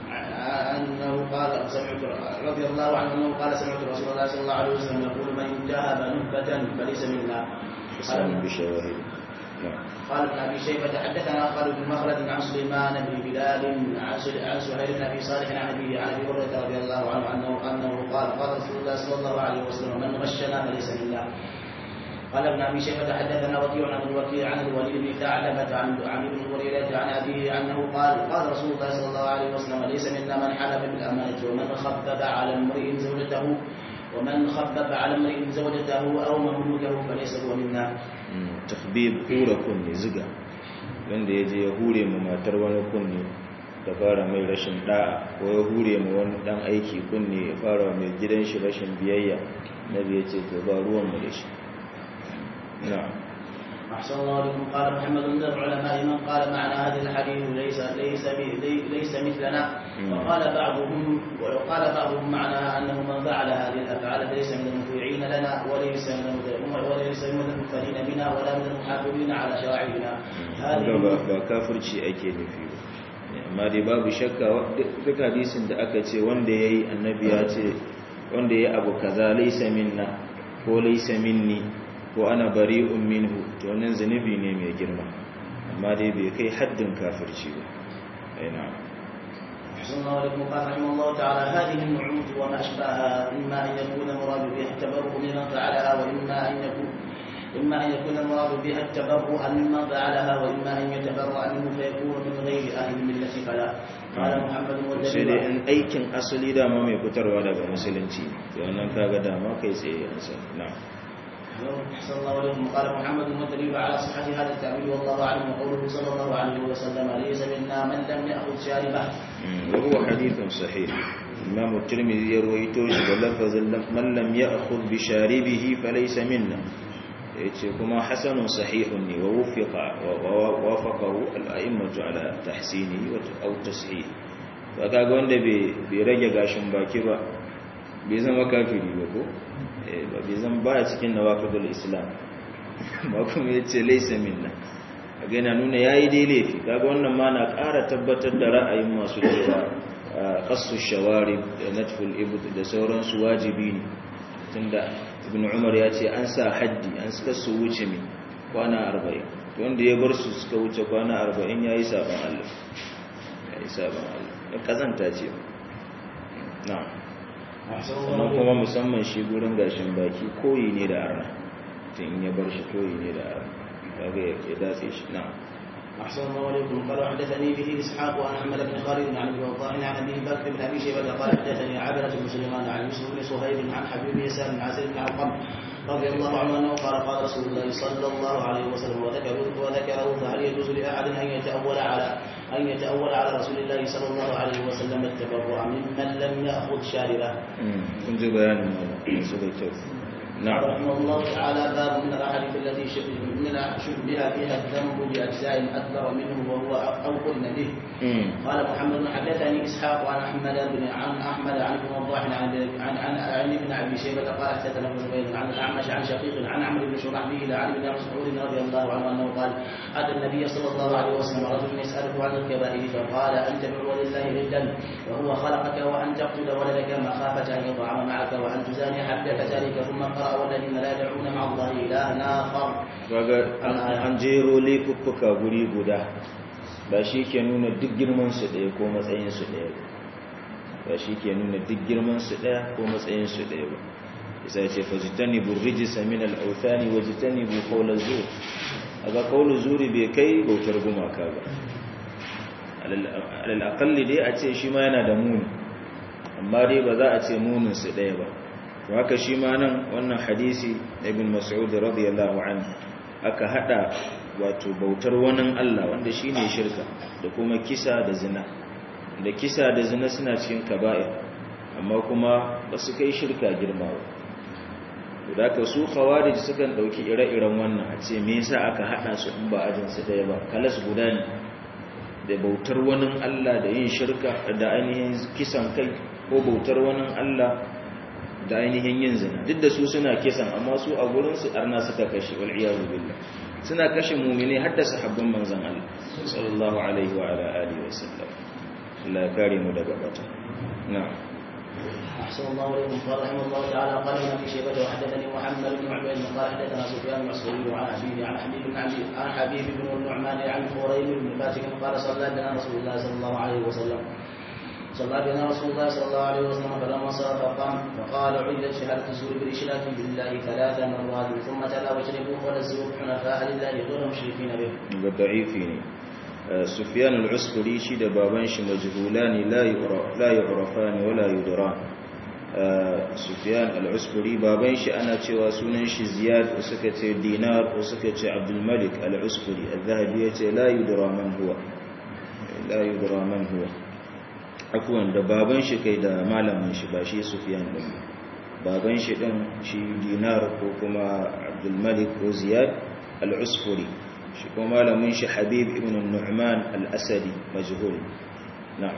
Speaker 3: أنه قال سمعت رضي الله عنه أنه قال سمعت رسول الله صلى الله عليه وسلم يقول من انتهب نهبة فليس منا. قال ابن أبي شيبة حدثنا خالد بن مخلد عن سليمان بن بلال عن سهيل بن أبي صالح عن أبي عن أبي هريرة رضي الله عنه أنه أنه قال قال رسول الله صلى الله عليه وسلم من غشنا فليس منا. قال ابن أبي شيبة حدثنا وكيع عن الوكيع عن الوليد بن ثعلبة عن عن ابن هريرة عن أبيه أنه قال قال رسول الله صلى الله عليه وسلم ليس منا من حلف بالأمانة ومن خبب على امرئ زوجته ومن خبب على امرئ زوجته أو مملوكه فليس هو منا.
Speaker 1: takbib hura kunne ziga wanda ya je ya hure mu matar wani kunne da fara mai rashin da'a ko ya hure mu wani dan aiki kunne ya fara mai gidan shi rashin biyayya nabi ya ce to ba ruwan mu da shi. na'am.
Speaker 3: أحسن الله عليكم. قال محمد من العلماء من قال معنى هذا الحديث ليس ليس ليس مثلنا وقال بعضهم وقال بعضهم معناها أنه من فعل هذه الأفعال فليس من المطيعين لنا وليس من وليس من المنفرين بنا ولا من المحافظين على شرائعنا.
Speaker 1: هذا ba kafirci ake nufi ba amma dai babu shakka duk hadisin da aka ce wanda yayi annabi ya ce wanda yayi abu kaza laysa minna ko laysa minni ko ana bari'un minhu to wannan zanubi ne mai girma amma dai bai kai haddin kafirci ba. ai na'am.
Speaker 3: أحسن الله عليكم. قال رحمه الله تعالى هذه النعوت وما أشبهها إما أن يكون المراد بها التبرؤ ممن فعلها وإما أن يكون إما أن يكون المراد بها التبرؤ ممن فعلها وإما أن يتبرأ منه فيكون من غير أهل الملة فلا. قال محمد
Speaker 1: sai dai in aikin asali dama mai fitarwa daga musulunci to wannan kaga dama kai tsaye an san. na'am.
Speaker 3: أحسن الله عليكم. قال محمد والدليل على صحة هذا التأويل والله أعلم وقوله صلى الله عليه وسلم ليس منا من لم يأخذ شاربه
Speaker 1: وهو حديث صحيح. الإمام الترمذي يرويته بلفظ من لم يأخذ بشاربه فليس منا كما حسن صحيح ووفق ووافقه الأئمة على تحسينه أو تصحيح. فكاga wanda bai rage gashin baki ba bai zama kafiri ba ko ba bai zama baya cikin nawaqidul islam ba kuma yace laysa minna kaga yana nuna yayi dai laifi. kaga wannan ma na ƙara tabbatar da ra'ayin masu cewa qassu shawarib da natful ibd da sauransu wajibi ne tunda ibn umar ya ce an sa haddi an suka su wuce min kwana arba'in to wanda ya bar su suka wuce kwana arba'in yayi saban Allah yayi saban Allah kazanta ce. na'am. sannan kuma musamman shi gurin gashin baki koyi ne da arna tun in ya bar shi koyi ne da arna kaga ya datse shi. na'am.
Speaker 3: أحسن الله عليكم. قال حدثني به إسحاق وعن محمد بن خالد عن ابن وضاح عن أبي بكر بن أبي شيبة قال حدثني عبدة بن سليمان عن يوسف بن صهيب عن حبيب يسار بن عسير بن علقم رضي الله عنه أنه قال قال رسول الله صلى الله عليه وسلم وذكره وذكره فهل يجوز لأحد أن يتأول على أن يتأول على رسول الله صلى الله عليه وسلم التبرع ممن لم يأخذ شاربه.
Speaker 1: كنت بيان سبيته. نعم.
Speaker 3: رحمه الله تعالى باب من الأحاديث التي شبه فيها الذنب بأجزاء أكبر منه وهو أو قلنا به. قال محمد حدثني إسحاق عن أحمد بن عن أحمد عن ابن وضاح عن عن عن عن ابن أبي شيبة قال حدثنا ابن زبير عن الأعمش عن شقيق عن عمرو بن شرحبيل عن ابن مسعود رضي الله عنه أنه قال أتى النبي صلى الله عليه وسلم رجل يسأله عن الكبائر فقال أن تدعو لله ندا وهو خلقك وأن تقتل ولدك مخافة أن يطعم معك وأن تزاني حدك ذلك ثم قرأ والذين لا يدعون مع الله إلها آخر.
Speaker 1: an jero laifuffuka guri guda ba shi ke nuna duk girman su ɗaya ko matsayin su ɗaya ba shi ke nuna duk girman su ɗaya ko matsayin su ɗaya ba isa ce fajitani burrijisa min al-awthani wajitani bu qawla zur aga qawlu zuri bai kai bautar gumaka ba alal aqalli dai a ce shi ma yana da muni amma dai ba za a ce munin su ɗaya ba to haka shi ma nan wannan hadisi ibn mas'ud radiyallahu anhu aka hada wato bautar wani Allah wanda shine shirka da kuma kisa da zina da kisa da zina suna cikin kaba'ir amma kuma ba su kai shirka girma ba da ka su khawarij sukan dauki ire-iren wannan a ce me yasa aka hada su in ba ajin su daya ba kalas guda ne da bautar wani Allah da yin shirka da ainihin kisan kai ko bautar wani Allah da ainihin yin zina duk da su suna kisan amma su a gurin su arna suka kashe wal iyadu billah suna kashe mu'mini har da sahabban manzon Allah sallallahu alaihi wa ala alihi wa sallam Allah ya kare mu daga bata na'am
Speaker 3: أحسن الله إليكم. قال رحمه الله تعالى قال ابن أبي شيبة وحدثني محمد بن عبيد قال حدثنا سفيان المسعودي عن أبيه عن حبيب بن عن حبيب بن النعمان عن خريم بن فاتك قال صلى بنا رسول الله صلى الله عليه وسلم صلى بنا رسول الله صلى الله عليه وسلم فلما صرف قام فقال عيدت شهادة الزور بالإشراك بالله ثلاث مرات ثم تلا واجتنبوه ونزلوه حنفاء لله غير مشركين به.
Speaker 1: ضعيفين. سفيان العسكري شي da baban shi majhulani la yu'raf la yu'rafani wala yudran. Sufyan al-Uskuri baban shi ana cewa sunan shi Ziyad ko suka ce Dinar ko suka ce Abdul Malik al-Uskuri al-Zahabi yace la yudra man huwa la yudra man huwa afwan da baban shi kai da malamin shi ba shi Sufyan din baban shi din shi Dinar ko kuma Abdul Malik ko Ziyad al-Uskuri shi ko malamin shi Habib ibn Nu'man al-Asadi majhul na'am.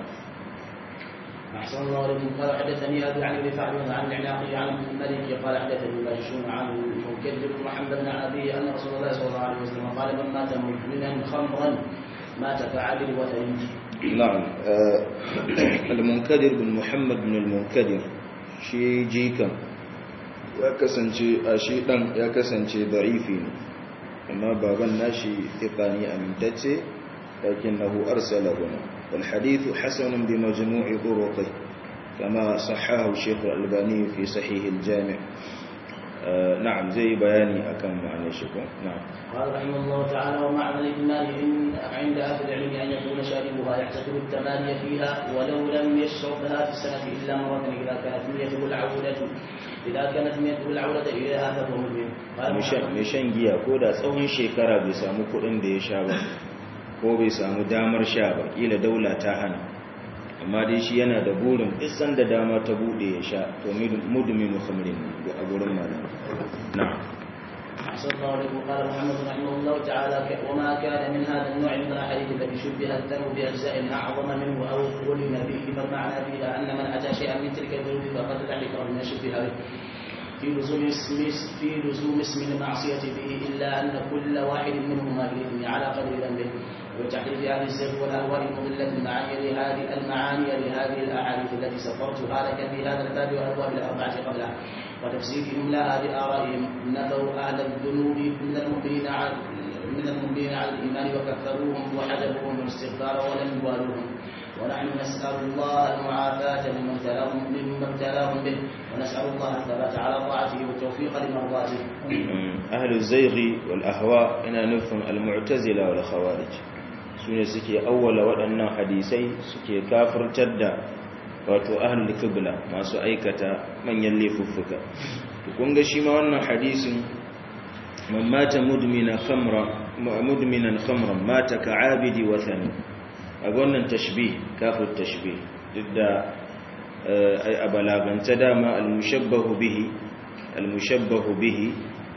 Speaker 3: أحسن الله إليكم. قال حدثني أبي عن ابن فعل عن العناقي عن الملك قال حدثني مجشون عن المنكدر بن محمد بن أبي أن رسول الله صلى الله عليه وسلم قال من مات مدمنا خمرا مات كعابد وثن.
Speaker 1: نعم. المنكدر بن محمد بن المنكدر شي جيكا ya kasance a shi dan ya kasance da'ifi ne amma baban nashi thiqani amintacce lakinnahu arsalahu والحديث حسن بمجموع طرقه كما صححه الشيخ الألباني في صحيح الجامع. آه نعم زي بياني أكم معنى شكو. نعم.
Speaker 3: قال رحمه الله تعالى ومعنى الإجمال عند أهل العلم أن يكون شاربها يحتسب الثمانية فيها ولو لم يشربها في السنة إلا مرة إذا كانت نيته العودة إذا كانت نيته العودة إليها فهو مؤمن.
Speaker 1: مشان جيا كودا tsawon shekara bai samu kuɗin da ya sha ba ko bai samu damar sha ba kila daula ta hana amma dai shi yana da burin isan da dama ta bude ya sha to mudmin khamrin a gurin malam na'am.
Speaker 3: أحسن الله عليكم. قال محمد رحمه الله تعالى وما كان من هذا النوع من الأحاديث التي شبه الذنب بأجزاء أعظم منه أو قرن به فالمعنى فيها أن من أتى شيئا من تلك الذنوب فقد ذلك من شبه به في لزوم اسم في لزوم اسم المعصية به إلا أن كل واحد منهما بالإثم على قدر ذنبه وتحريف هذه الزيغ والأهواء المضلة المعاني لهذه المعاني لهذه الأحاديث التي سطرتها لك في هذا الباب والأبواب الأربعة قبلها وتفسيرهم لها بآرائهم نفوا أهل الذنوب من المؤمنين على من المؤمنين على الإيمان وكفروهم وحجبوهم بالاستغفار ولم يوالوهم ونحن نسأل الله المعافاة ممن ابتلاهم مما ابتلاهم به ونسأل الله الثبات على طاعته والتوفيق لمرضاته.
Speaker 1: أهل الزيغ والأهواء إن نفهم المعتزلة والخوارج su ne suke awwala waɗannan hadisai suke kafirtar da wato ahlul qibla masu aikata manyan laifuffuka to kun ga shi ma wannan hadisin man mata mudmina khamra mudminan khamran mata ka'abidi wathani a wannan tashbih kafir tashbih duk da ai abalaganta dama al-mushabbahu bihi al-mushabbahu bihi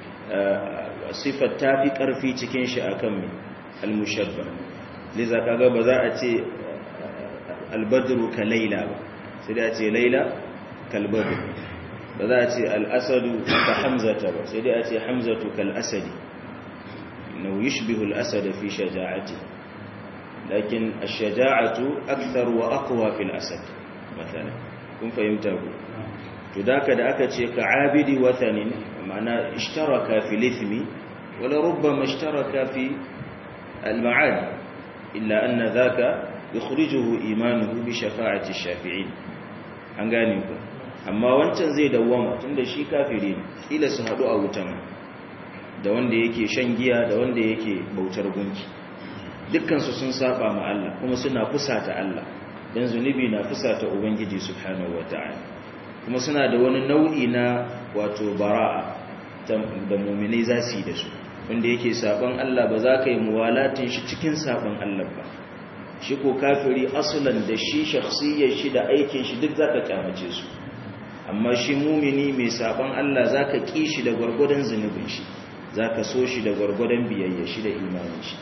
Speaker 1: sifat tafi karfi cikin shi akan me al-mushabbah liza kaga ba za a ce al-badru ka layla ba sai da a ce layla kal badr ba za a ce al-asadu ka hamzata ba sai da a ce hamzatu kal asadi innahu yushbihu al-asad fi shaja'ati lakin ash-shaja'atu akthar wa aqwa fi al-asad مثلا kun fahimta ku to daka da aka ce ka abidi wathanin ma'ana ishtaraka fi lithmi wala rubbama ishtaraka fi al-ma'ad illa anna dhaka yukhrijuhu imanuhu bi shafa'ati ash-shafi'in an gane ku amma wancan zai dawwama tunda shi kafiri ne kila su hadu a wutan da wanda yake shan giya da wanda yake bautar gunki dukkan su sun saba ma Allah kuma suna fusata Allah dan zunubi na fusata ubangiji subhanahu wataala kuma suna da wani nau'i na wato bara'a da mu'minai za su yi da su wanda yake saban Allah ba za ka yi muwalatin shi cikin saban Allah ba shi ko kafiri aslan da shi shakhsiyyar shi da aikin shi duk zaka kyamace su amma shi mu'mini mai saban Allah zaka ki shi da gurgurdan zunubin shi zaka so shi da gurgurdan biyayya shi da imanin shi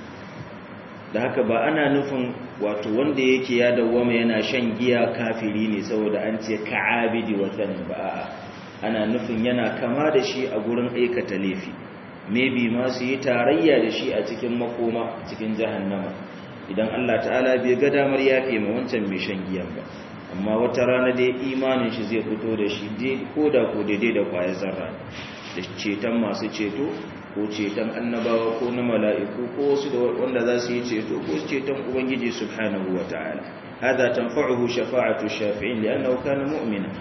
Speaker 1: da haka ba ana nufin wato wanda yake ya dawwama yana shan giya kafiri ne saboda an ce ka'abidi watan ba ana nufin yana kama da shi a gurin aikata laifi maybe ma su yi tarayya da shi a cikin makoma cikin jahannama idan Allah ta'ala bai ga damar yafe ma wancan mai shan giyan ba amma wata rana dai imanin shi zai fito da shi dai koda ko daidai da kwayar zarra da ceton masu ceto ko ceton annabawa ko na mala'iku ko wasu da wanda za su yi ceto ko ceton ubangiji subhanahu wa ta'ala hada tanfa'uhu shafa'atu shafi'in li'annahu kana mu'mina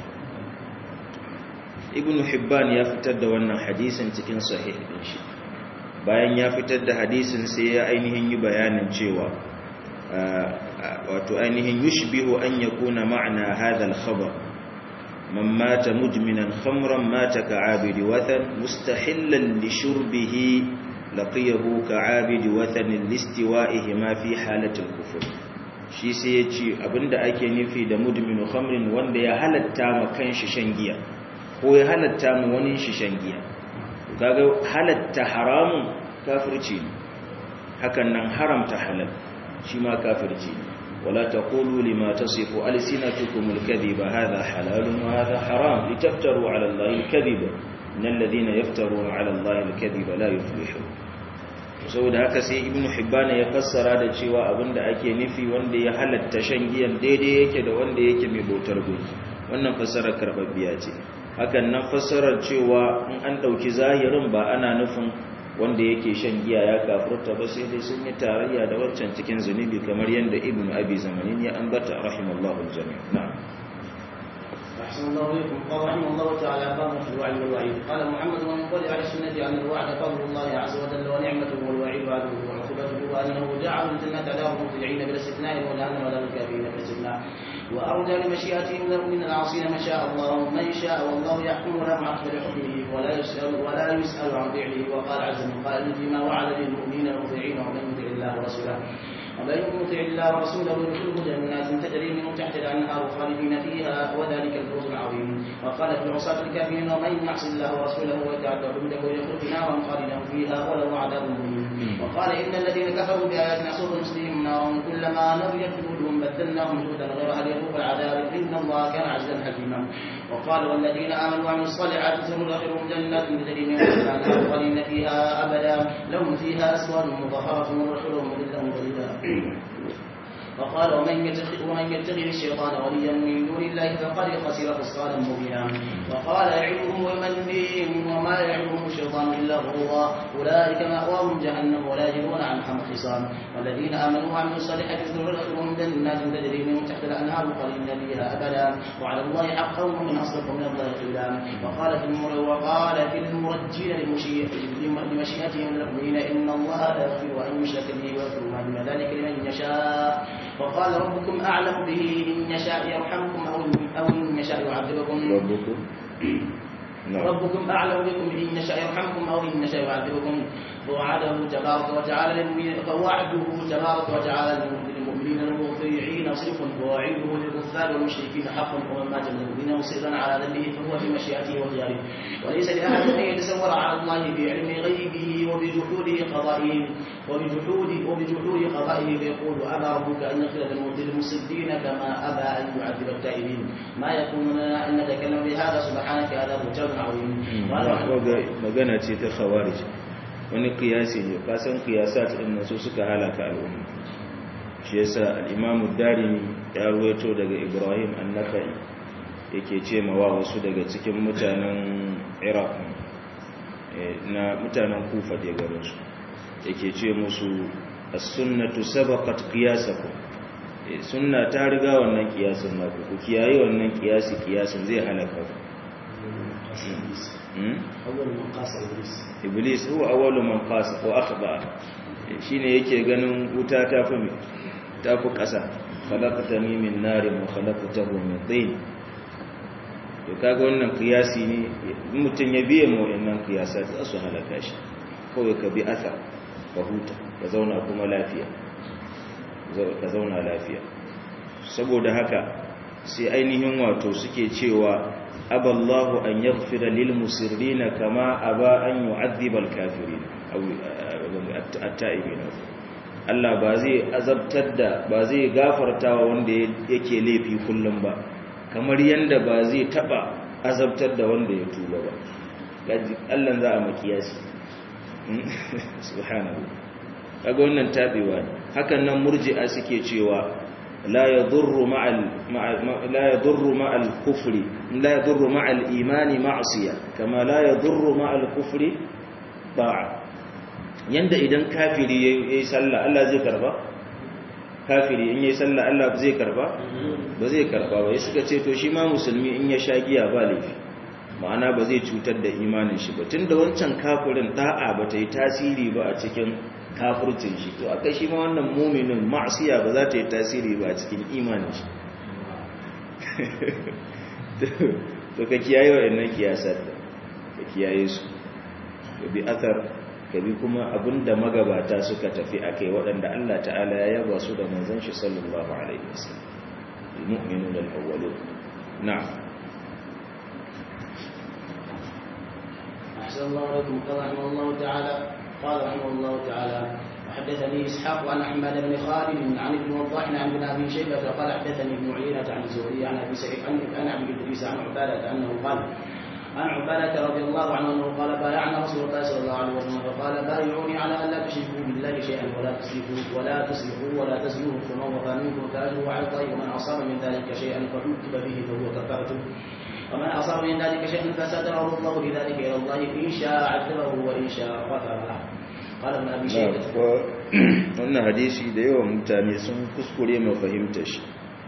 Speaker 1: ibnu hibban ya fitar da wannan hadisin cikin sahih din shi bayan ya fitar da hadisin sai ya ainihin yi bayanin cewa wato ainihin yushbihu an yakuna ma'na hadha al-khabar من مات مدمنا خمرا مات كعابد وثن مستحلا لشربه لقيه كعابد وثن لاستوائهما في حالة الكفر shi sai ya ce abinda ake nufi da mudminu khamrin wanda ya halatta ma kanshi shan giya ko ya halatta ma wani shi shan giya kaga halatta haramun kafirci ne hakan nan haramta halal shi ma kafirci ne ولا تقولوا لما تصف ألسنتكم الكذب هذا حلال وهذا حرام لتفتروا على الله الكذب إن الذين يفترون على الله الكذب لا يفلحون saboda haka sai ibnu hibban ya fassara da cewa abinda ake nufi wanda ya halatta shan giyan daidai yake da wanda yake mai bautar gunki wannan fassarar karbabbiya ce hakan nan fassarar cewa in an dauki zahirin ba ana nufin wanda yake shan giya ya kafurta ba sai dai sun yi tarayya da wancan cikin zunubi kamar yadda ibnu abi zamanin ya ambata rahimallahu aljami' na'am
Speaker 3: أحسن الله إليكم قال رحمه الله تعالى باب في الوعد والوعيد قال محمد ومنقل على السنة أن الوعد فضل الله عز وجل ونعمته والوعيد عدوه وعقوبته وأنه جعل الجنة دار المطيعين بلا استثناء وجهنم دار الكافرين بلا استثناء وأرجى لمشيئته من العاصين ما شاء الله من شاء والله يحكم ولا معقب لحكمه ولا يسأل ولا يسأل عن فعله وقال عز من قائل فيما وعد للمؤمنين المطيعين ومن يطع الله ورسوله ومن يطع الله ورسوله يدخله جنات تجري من تحتها الأنهار خالدين فيها وذلك الفوز العظيم وقال ابن عصاة الكافرين ومن يعص الله ورسوله ويتعدى حدوده يدخل نارا خالدا فيها وله عذاب مهين وقال إن الذين كفروا بآياتنا سوف نصليهم نارا كلما نضجت جلودهم بدلناهم جلودا غيرها ليذوقوا العذاب إن الله كان عزيزا حكيما وقال والذين آمنوا وعملوا الصالحات سندخلهم جنات تجري من تحتها الأنهار خالدين فيها أبدا لهم فيها أزواج مطهرة ونرحلهم ذلا ظليلا وقال ومن يتخذ ومن يتخذ الشيطان وليا من دون الله فقد خسر خسرانا مبينا وقال يعظهم ويمنيهم وما يعظهم الشيطان الا غرورا اولئك ماواهم جهنم ولا يجدون عنها محيصا والذين امنوا وعملوا الصالحات ندخلهم جنات تجري من تحت الانهار خالدين فيها ابدا وعلى الله حقا ومن اصدق من الله قيلا وقال في وقال في المرجين لمشيئتهم المؤمنين ان الله لا يغفر ان يشرك به ويغفر ما دون ذلك لمن يشاء وقال ربكم اعلم به ان يشاء يرحمكم او ان يشاء يعذبكم
Speaker 1: ربكم
Speaker 3: ربكم اعلم بكم ان يشاء يرحمكم او ان يشاء يعذبكم ووعده تبارك وتعالى للمؤمنين فوعده تبارك وتعالى للمؤمنين المطيعين صدق ووعيده للكفار والمشركين حق ومن مات من المؤمنين مصرا على ذنبه فهو في مشيئته وخياره وليس لاحد ان يتسور على الله بعلم غيبه وبجحود قضائه وبجحود وبجحود قضائه فيقول ابى ربك ان يغفر للمصدين كما ابى ان يعذب التائبين ما يكون لنا ان نتكلم بهذا سبحانك هذا بهتان عظيم
Speaker 1: magana ce ta khawarij wani kiyasi ne kasan kiyasat din nan su suka halaka al'umma shi yasa al-Imam ad-Darimi ya ruwaito daga Ibrahim an-Nakhai yake ce ma wa wasu daga cikin mutanen Iraq na mutanen Kufa da garin su yake ce musu as-sunnatu sabaqat qiyasakum sunna ta riga wannan kiyasin naku ku kiyaye wannan kiyasi kiyasin zai halaka ku
Speaker 3: أول من قاس إبليس
Speaker 1: إبليس هو أول من قاس وأخطأ shine yake ganin wuta ta fi ta fi ƙasa khalaqtani min narin wa khalaqtahu min tin to kaga wannan kiyasi ne mutun ya biye mu wannan kiyasa za su halaka shi kawai ka bi athar ka huta ka zauna kuma lafiya ka zauna lafiya saboda haka sai ainihin wato suke cewa أبى الله أن يغفر للمسرين كما أبى أن يعذب الكافرين أو التائبين Allah ba zai azabtar da ba zai gafarta wa wanda yake laifi kullum ba kamar yanda ba zai taba azabtar da wanda ya tuba ba Allah za a makiyasi subhanahu kaga wannan tabewa hakan nan murji'a suke cewa لا يضر مع لا يضر مع الكفر لا يضر مع الإيمان معصية كما لا يضر مع الكفر طاعة yanda idan kafiri yayi sallah Allah zai karba kafiri in yayi sallah Allah zai karba ba zai karba ba suka ce to shi ma musulmi in ya sha giya ba laifi ma'ana ba zai cutar da imanin shi ba tunda wancan kafirin da'a ba ta yi tasiri ba a cikin kafircin shi to aka shi ma wannan muminin ma'asiya ba za ta yi tasiri ba a cikin imanin shi to ka kiyaye wa'annan kiyasar ka kiyaye su ka bi athar ka bi kuma abinda magabata suka tafi akai waɗanda Allah ta'ala ya yaba su da manzon shi sallallahu alaihi wasallam almu'minun alawwalun na'am
Speaker 3: أحسن الله عليكم قال رحمه الله تعالى قال رحمه الله تعالى وحدثني إسحاق عن أحمد بن خالد عن ابن وضاح عن ابن أبي شيبة قال حدثني ابن عيينة عن الزهري عن أبي سعيد عن أبي إدريس عن عبادة أنه قال عن عبادة رضي الله عنه أنه قال بايعنا رسول الله صلى الله عليه وسلم فقال بايعوني على أن لا تشركوا بالله شيئا ولا تسرفوا ولا تسرقوا ولا تزنوا فمن وفى منكم فأجره على الله ومن أصاب من ذلك شيئا فعوقب به فهو كفارته ومن أصاب من ذلك شيئا فستره الله بذلك إلى الله إن شاء عذبه وإن شاء غفر له قال ابن أبي شيبة
Speaker 1: wannan hadisi da yawan mutane sun kuskure mu fahimta shi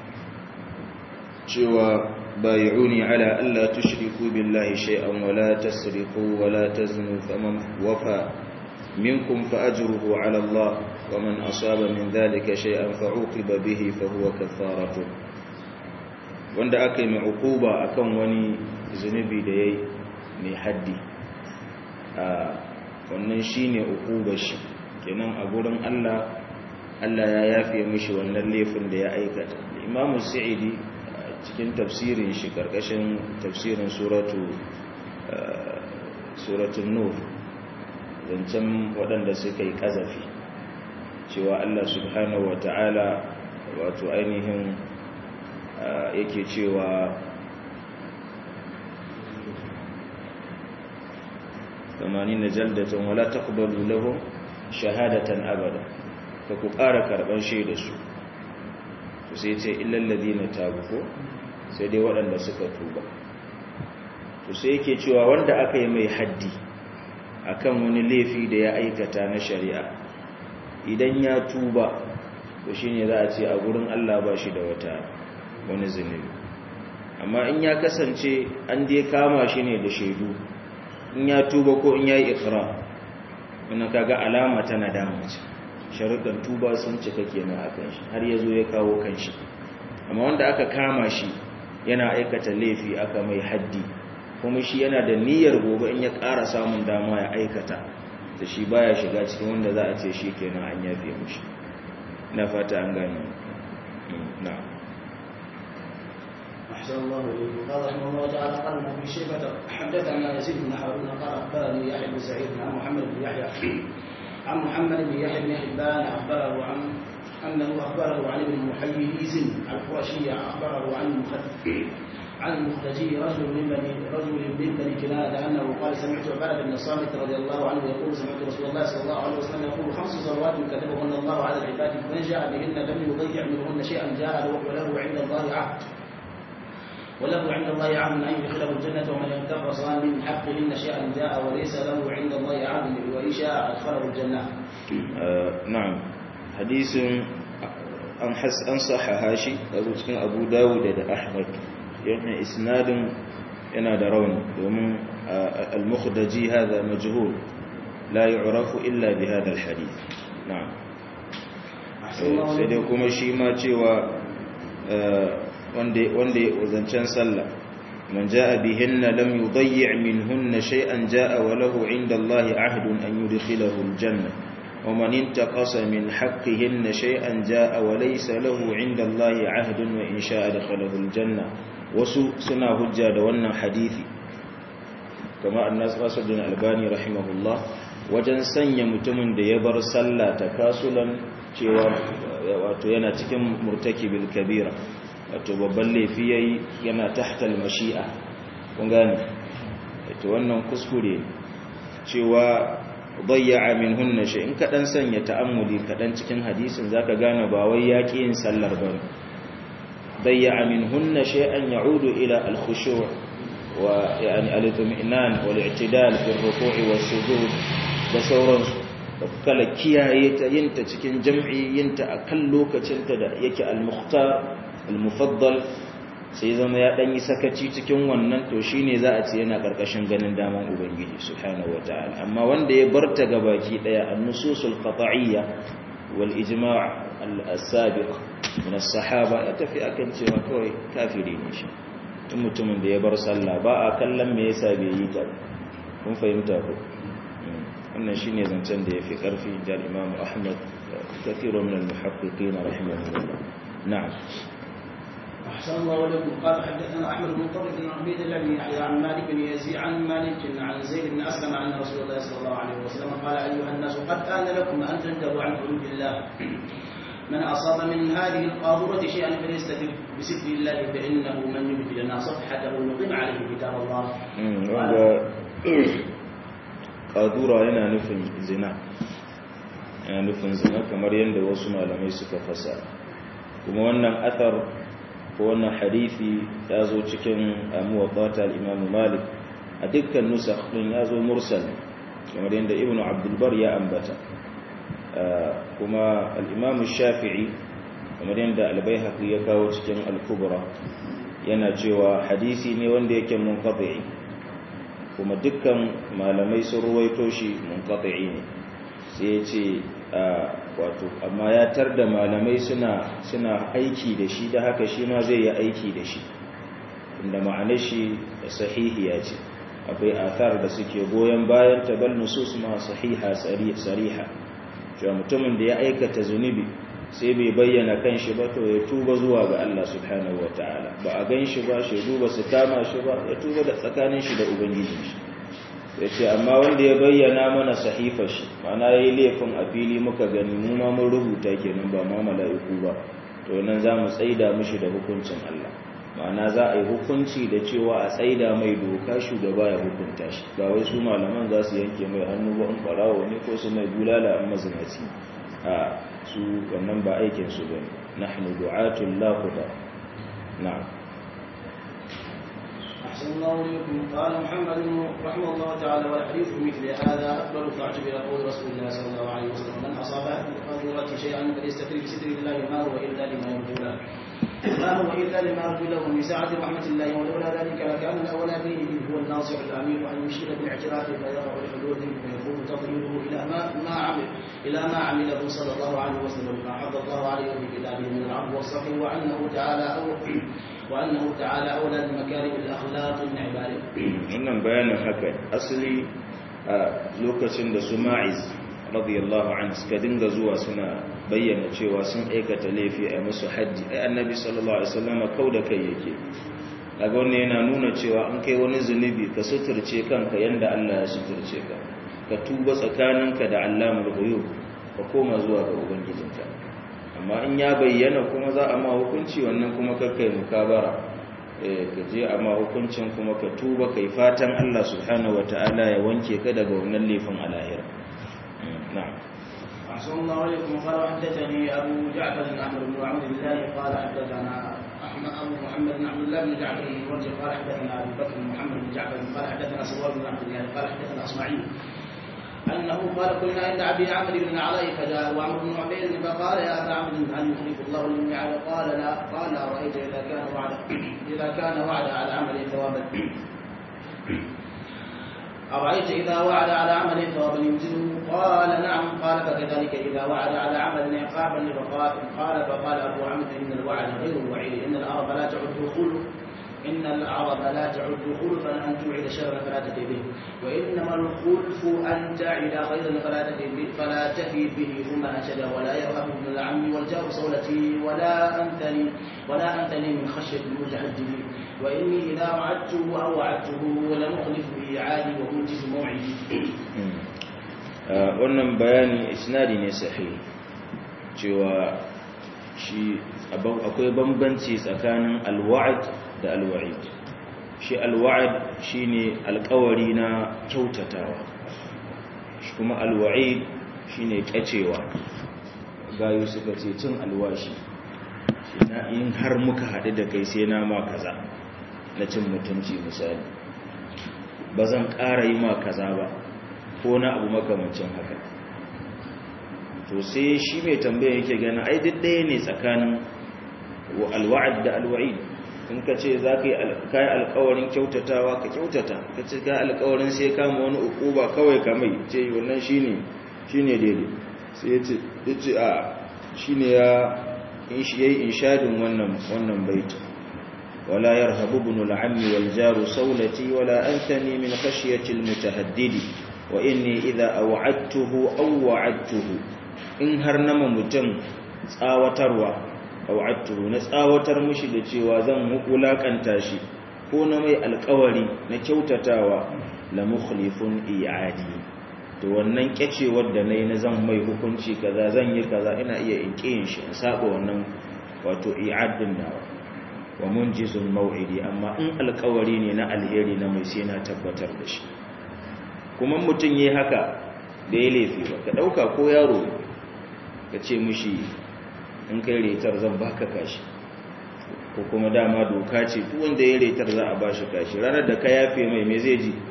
Speaker 1: cewa bai'uni ala alla tushriku billahi shay'an wa la tasriqu wa la taznu faman wafa minkum fa ajruhu ala Allah wa man asaba min dhalika shay'an fa uqiba bihi fa huwa kafaratu wanda aka yi mai ukuba akan wani zunubi da yayi mai haddi a wannan shine ukubar shi kenan a gurin Allah Allah ya yafe mishi wannan laifin da ya aikata Imam Sa'idi cikin tafsirin shi karkashin tafsirin suratu suratul nur zancen waɗanda suka yi kazafi cewa Allah subhanahu wataala wato ainihin yake cewa ثمانين جلدة ولا تقبلوا لهم شهادة أبدا فكو قارا كربان شيء دسو to sai ce illal ladina tabu ko sai dai waɗanda suka tuba to sai yake cewa wanda aka yi mai haddi akan wani laifi da ya aikata na shari'a idan ya tuba to shine za a ce a gurin Allah ba shi da wata wani zunubi amma in ya kasance an dai kama shi ne da shaidu in ya tuba ko in yayi ikra wannan kaga alama ta nadama ce sharuɗan tuba sun cika kenan akan shi har yazo ya kawo kanshi amma wanda aka kama shi yana aikata laifi aka mai haddi kuma shi yana da niyyar gobe in ya ƙara samun dama ya aikata da shi baya shiga cikin wanda za a ce shi kenan an yafe mushi na fata an gani na
Speaker 3: أحسن الله إليكم قال رحمه الله تعالى قال ابن شيبة حدثنا يزيد بن هارون قال أخبرني يحيى بن سعيد عن محمد بن يحيى عن محمد بن يحيى بن حبان أخبره عن أنه أخبره عن ابن محيز القرشي أخبره عن عن المخرجي رجل من بني رجل من بني كنانة أنه قال سمعت عبادة بن الصامت رضي الله عنه يقول سمعت رسول الله صلى الله عليه وسلم يقول خمس صلوات كتبهن الله على العباد فمن جاء بهن لم يضيع منهن شيئا جاء وله عند الله عهد وله عند الله عهد أن يدخله الجنة ومن ينتقص من حقهن شيئا جاء وليس له عند الله عهد وإن شاء أدخله الجنة.
Speaker 1: آه نعم حديث أن حس أنصح هاشي أبو سكن أبو داود أحمد يعني إسناد أنا درون ومن المخدجي هذا مجهول لا يعرف إلا بهذا الحديث. نعم سيدكم شيما تشوا wanda wanda zancen sallah man jaa bihinna lam yudayyi' minhunna shay'an jaa wa lahu 'inda Allahi 'ahdun an yudkhilahu al-janna wa man intaqasa min haqqihinna shay'an jaa wa laysa lahu 'inda Allahi 'ahdun wa in sha'a dakhalahu al-janna wasu suna hujja da wannan hadisi kama annas Nasiruddin Albani rahimahullah wajen sanya mutumin da ya bar sallah takasulan cewa wato yana cikin murtakibil kabira wato babban laifi yayi yana tahtal mashi'a kun gane wato wannan kuskure cewa dayya minhunna shay in kadan sanya ta'ammuli kadan cikin hadisin zaka gane ba wai yaki yin sallar ba dayya minhunna shay'an ya'udu ila al-khushu' wa yani al-itminan wal i'tidal fi ar-ruku' was-sujud da sauransu da kala kiyaye ta yinta cikin jam'i yinta akan lokacinta da yake al-mukhtar al-mufaddal sai zama ya dan yi sakaci cikin wannan to shine za a ce yana karkashin ganin daman ubangiji subhanahu wataala amma wanda ya barta gabaki daya an-nususul qat'iyya wal ijma' al-sabiq min as-sahaba ya tafi akan cewa kawai kafiri ne shi tun mutumin da ya bar sallah ba a kallon me yasa bai yi ta kun fahimta ko wannan shine zancen da yafi karfi da Imam Ahmad kathiru min al-muhaqqiqin rahimahullah na'am
Speaker 3: أحسن الله إليكم قال حدثنا أحمد بن طريق بن عبيد الله بن يحيى عن مالك بن يزيد عن مالك عن زيد بن أسلم أن رسول الله صلى الله عليه وسلم قال أيها الناس قد آن لكم أن تنتهوا عن حدود الله من أصاب من هذه القاذورة شيئا فليستتب بستر الله فإنه من يبدي لنا صفحته نقيم عليه كتاب الله.
Speaker 1: قاذورة هنا نفن زنا yana nufin zina kamar yadda wasu malamai suka fasa kuma wannan athar ko wannan hadisi ya zo cikin muwaffata al-Imam Malik a dukkan nusakh din ya zo mursal kamar yadda Ibn Abdul Bar ya ambata kuma al-Imam Shafi'i kamar yadda al-Baihaqi ya kawo cikin al-Kubra yana cewa hadisi ne wanda yake munqati kuma dukkan malamai sun ruwaito shi munqati ne sai ya ce wato amma ya tar da malamai suna suna aiki da shi da haka shi ma zai yi aiki da shi inda ma'anar shi sahihiya ce akwai athar da suke goyon bayan tabal nusus ma sahiha sariha cewa mutumin da ya aikata zunubi sai bai bayyana kanshi ba to ya tuba zuwa ga Allah subhanahu wataala ba a gan shi ba shaidu ba su kama shi ba ya tuba da tsakanin shi da ubangiji shi ya ce amma wanda ya bayyana mana sahifar shi mana ya yi laifin a fili muka gani mu ma mun rubuta kenan ba ma mala'iku ba to nan za mu tsaida mishi da hukuncin Allah ma'ana za a yi hukunci da cewa a tsaida mai doka shugaba ya hukunta shi ba wai su malaman za su yanke mai hannu ba in farawo ne ko su mai bulala an mazinaci a su wannan ba aikin su bane nahnu du'atun la quda na'am
Speaker 3: أحسن الله إليكم. قال محمد رحمه الله تعالى والحديث مثل هذا أكبر فاعتب إلى قول رسول الله صلى الله عليه وسلم من أصاب بالقدرة شيئا فليستتر بستر الله ما هو إلا لما يرجو له ما هو إلا لما يرجو له من سعة رحمة الله ولولا ذلك لكان الأولى به هو الناصح الأمير أن يشير بالاعتراف فيرفع الحدود فيكون تضريبه إلى ما ما عمل إلى ما عمله صلى الله عليه وسلم ما حض الله عليه في كتابه من العفو والصفح وأنه تعالى أو وأنه تعالى أولى بمكارم الأخلاق من عباده.
Speaker 1: wannan bayanin haka asali a lokacin da su Ma'iz radiyallahu anhu suka dinga zuwa suna bayyana cewa sun aikata laifi a musu haji ai annabi sallallahu alaihi wasallam kauda kai yake kaga wannan yana nuna cewa an kai wani zunubi ka suturce kanka yanda Allah ya suturce ka ka tuba tsakaninka da Allahul ghuyub ka koma zuwa ga ubangijinka amma in ya bayyana kuma za a ma hukunci wannan kuma kakkai mukabara ka je a ma hukuncin kuma ka tuba kai fatan Allah subhanahu wataala ya wanke ka daga wannan laifin a lahira na'am
Speaker 3: أحسن الله عليكم. قال حدثني أبو جعفر بن عمرو بن عبد الله قال حدثنا أحمد أبو محمد بن عبد الله بن جعفر بن مرجع قال حدثنا أبو بكر بن محمد بن جعفر قال حدثنا سوار بن عبد الله قال حدثنا إسماعيل أنه قال كنا عند أبي عمرو بن العلاء فجاء عمرو بن عبيد فقال يا أبا عمرو هل يخلف الله الميعاد؟ قال لا. قال أرأيت إذا كان وعد إذا كان وعد على عمل ثوابا أرأيت إذا وعد على عمل ثوابا يمزله؟ قال نعم. قال فكذلك إذا وعد على عمل عقابا لفقات. قال فقال أبو عمرو إن الوعد غير الوعيد إن العرب لا تعد خلف إن العرب لا تعد خلفا أن توعد شرا فلا تفي به وإنما الخلف أن تعد خيرا فلا تفي به فلا تفي به ثم أنشد ولا يرهب ابن العم والجار صولتي ولا أنتني ولا أنتني من خشية المتعددين وإني إذا وعدته أو وعدته ولنخلف بإعادي ومنجز موعدي.
Speaker 1: wannan bayani isnadi ne sahihi cewa shi akwai bambanci tsakanin alwa'd da alwa'id. Shi alwa'd shine alƙawari na kyautatawa, shi kuma alwa'id shine kyacewa. gayu suka ce cin alwashi na in har muka haɗu da kai sai na ma kaza na cin mutunci misali ba zan ƙara yi ma kaza ba ko na abu makamancin haka. To sai shi mai tambaya yake gana ai duk ɗaya ne tsakanin alwa'ad da alwa'id. in ka ce za ka yi alkawarin kyautatawa ka kyautata, ka ce ka alkawarin sai kama wani ukuba kawai kamai ce wannan shi ne daidai. sai ya ce a shi ne ya yi inshadin wannan baita wala yarhabu ibn al-ammi wal jaru saulati wala anthani min khashyati al-mutahaddidi wa inni idha aw'adtuhu aw wa'adtuhu. in har nama mutum tsawatarwa aw'adtuhu na tsawatar mushi da cewa zan wulakanta shi ko na mai alƙawari na kyautatawa la mukhlifun i'adi, to wannan kyacewar da nayi na zan mai hukunci kaza zan yi kaza ina iya in kiyin shi in saba wannan wato i'adin nawa wa munjizul maw'idi. amma in alƙawari ne na alheri na mai sai na tabbatar da shi. kuma mutum yayi haka da ya laifi ba ka dauka ko yaro ka ce mushi in kai retar zan baka kashi, ko kuma dama doka ce duk wanda ya retar za a bashi kashi. ranar da ka yafe mai me zai ji?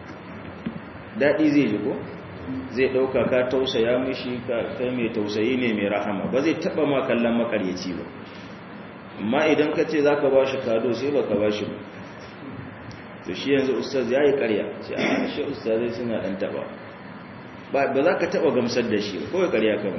Speaker 1: daɗi zai ji ko? zai ɗauka ka tausaya mishi kai mai tausayi ne mai rahama, ba zai taɓa ma kallon makaryaci ba. amma idan ka ce za ka ba shi kado sai ba ka ba shi ba, to shi yanzu ustaz ya yi ƙarya ce a shi ustazai suna ɗan taɓa ba za ka taɓa gamsar da shi ba, kawai ƙarya kama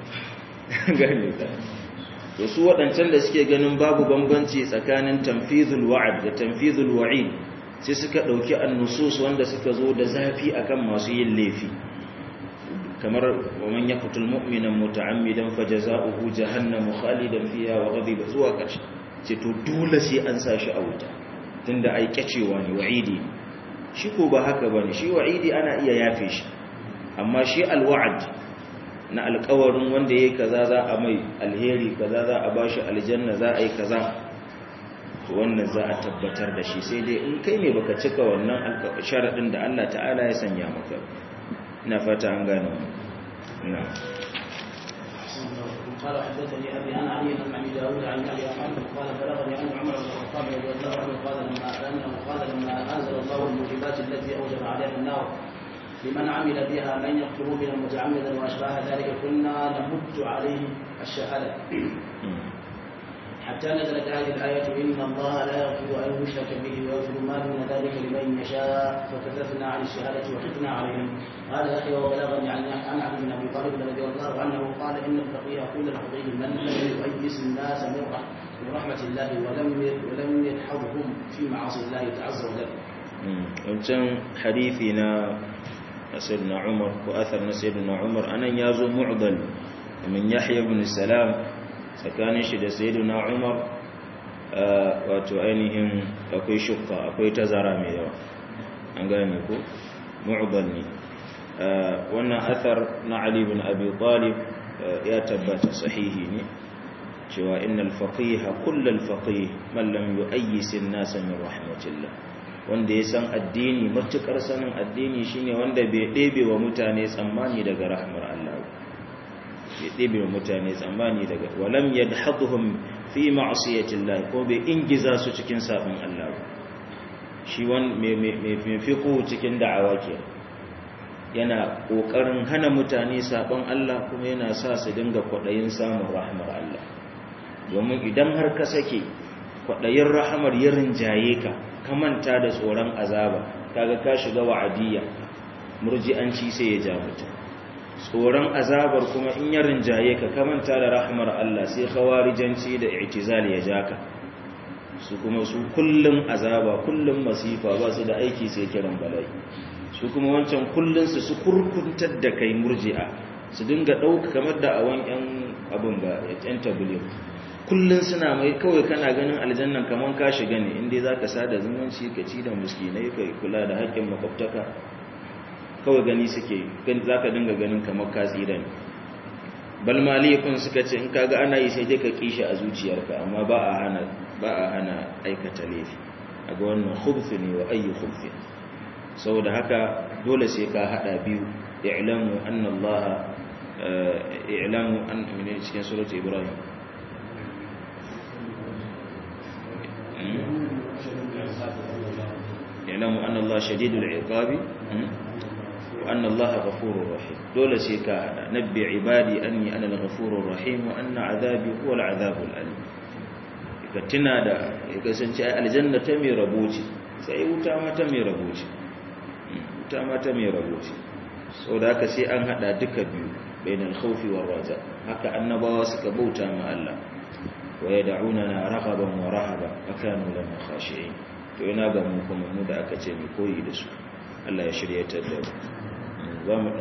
Speaker 1: gani ta. to su waɗancan da suke ganin babu bambanci tsakanin tanfizul wa'ad da tanfizul wa'id sai suka ɗauki annusus wanda suka zo da zafi akan masu yin laifi, kamar waman yaqtul mu'mina muta'ammidan fajaza'uhu jahannamu khalidan fiha wa ghadiba zuwa ƙarshe. ce to dole sai an sa shi a wuta tunda ai kyacewa ne wa'idi. shi ko ba haka bane, shi wa'idi ana iya yafe shi, amma shi alwa'd na alƙawarin wanda yayi kaza za a mai alheri kaza za a bashi aljanna za a yi kaza, to wannan za a tabbatar da shi. sai dai in kai ne baka cika wannan sharadin da Allah ta'ala ya sanya maka. ina fata an gane wannan.
Speaker 3: قال حدثني ابي عن علي بن ابي داود عن ابي محمد قال بلغني ان عمر بن الخطاب رضي الله عنه قال لما انه قال لما انزل الله الموجبات التي اوجب عليها النار لمن عمل بها من يقتل بها متعمدا واشباه ذلك كنا نمد عليه الشهاده حتى نزلت هذه الآية إن الله لا يغفر أن يشرك به ويغفر ما دون ذلك لمن يشاء فكففنا عن الشهادة وخفنا عليهم. قال أخي وبلغني عن عن علي بن أبي طالب رضي الله عنه قال إن الفقيه كل الفقيه من لم يؤيس الناس من رحمة الله ولم ولم يدحضهم في معاصي الله عز وجل.
Speaker 1: wancan hadithi na sayyidina Umar ko athar na sayyidina Umar anan yazo mu'dal min Yahya ibn Salam tsakanin shi da sayyidina Umar wato ainihin akwai shukka akwai tazara mai yawa an gane ko mu'dal ne wannan athar na Ali ibn Abi Talib ya tabbata sahihi ne cewa innal faqiha kullal faqih man lam yu'ayyis an-nas min rahmatillah wanda ya san addini matukar sanin addini shine wanda bai ɗebe wa mutane tsammani daga rahmar Allah bai ɗebe wa mutane tsammani daga walam yadhadhum fi ma'siyatillah ko bai ingiza su cikin sabon Allah shi wan me me fiqhu cikin da'awa ke yana kokarin hana mutane sabon Allah kuma yana sa su dinga kwadayin samun rahmar Allah domin idan har ka sake kwadayin rahmar ya rinjaye ka ka manta da tsoron azaba kaga ka shiga wa'adiyya murji'anci sai ya ja mutum tsoron azabar kuma in ya rinjaye ka ka manta da rahmar Allah sai khawarijanci da i'tizal ya jaka su kuma su kullum azaba kullum masifa ba su da aiki sai kiran bala'i su kuma wancan kullun su su kurkuntar da kai murji'a su dinga dauka kamar da awan yan abun ga yan tabligh kullun suna mai kawai kana ganin aljannan kaman ka shiga ne inda zaka sada zumunci ka ci da miskinai kai kula da haƙƙin makwabtaka kawai gani suke gani zaka dinga ganin kamar ka tsira ne bal malikun suka ce in kaga ana yi sai dai ka kishi a zuciyarka amma ba a hana ba a hana aikata laifi aga wannan khubth ne wa ayi khubth saboda haka dole sai ka hada biyu i'lamu anna Allah i'lamu an min cikin surat ibrahim i'lamu anna Allah shadidul iqabi wa anna Allah ghafurur rahim dole sai ka hada nabbi ibadi anni ana al-ghafurur rahim wa anna adhabi huwa al-adhabul alim ka tuna da ya kasance aljanna ta mai rabo ce sai wuta ma ta mai rabo ce wuta ma ta mai rabo ce saboda haka sai an hada duka biyu bainal khawfi war raja haka annabawa suka bauta ma Allah wa yad'unana raghaban wa rahaban akanu lana khashi'in to ina ga mu kuma mu da aka ce mu koyi da su Allah ya shiryatar da mu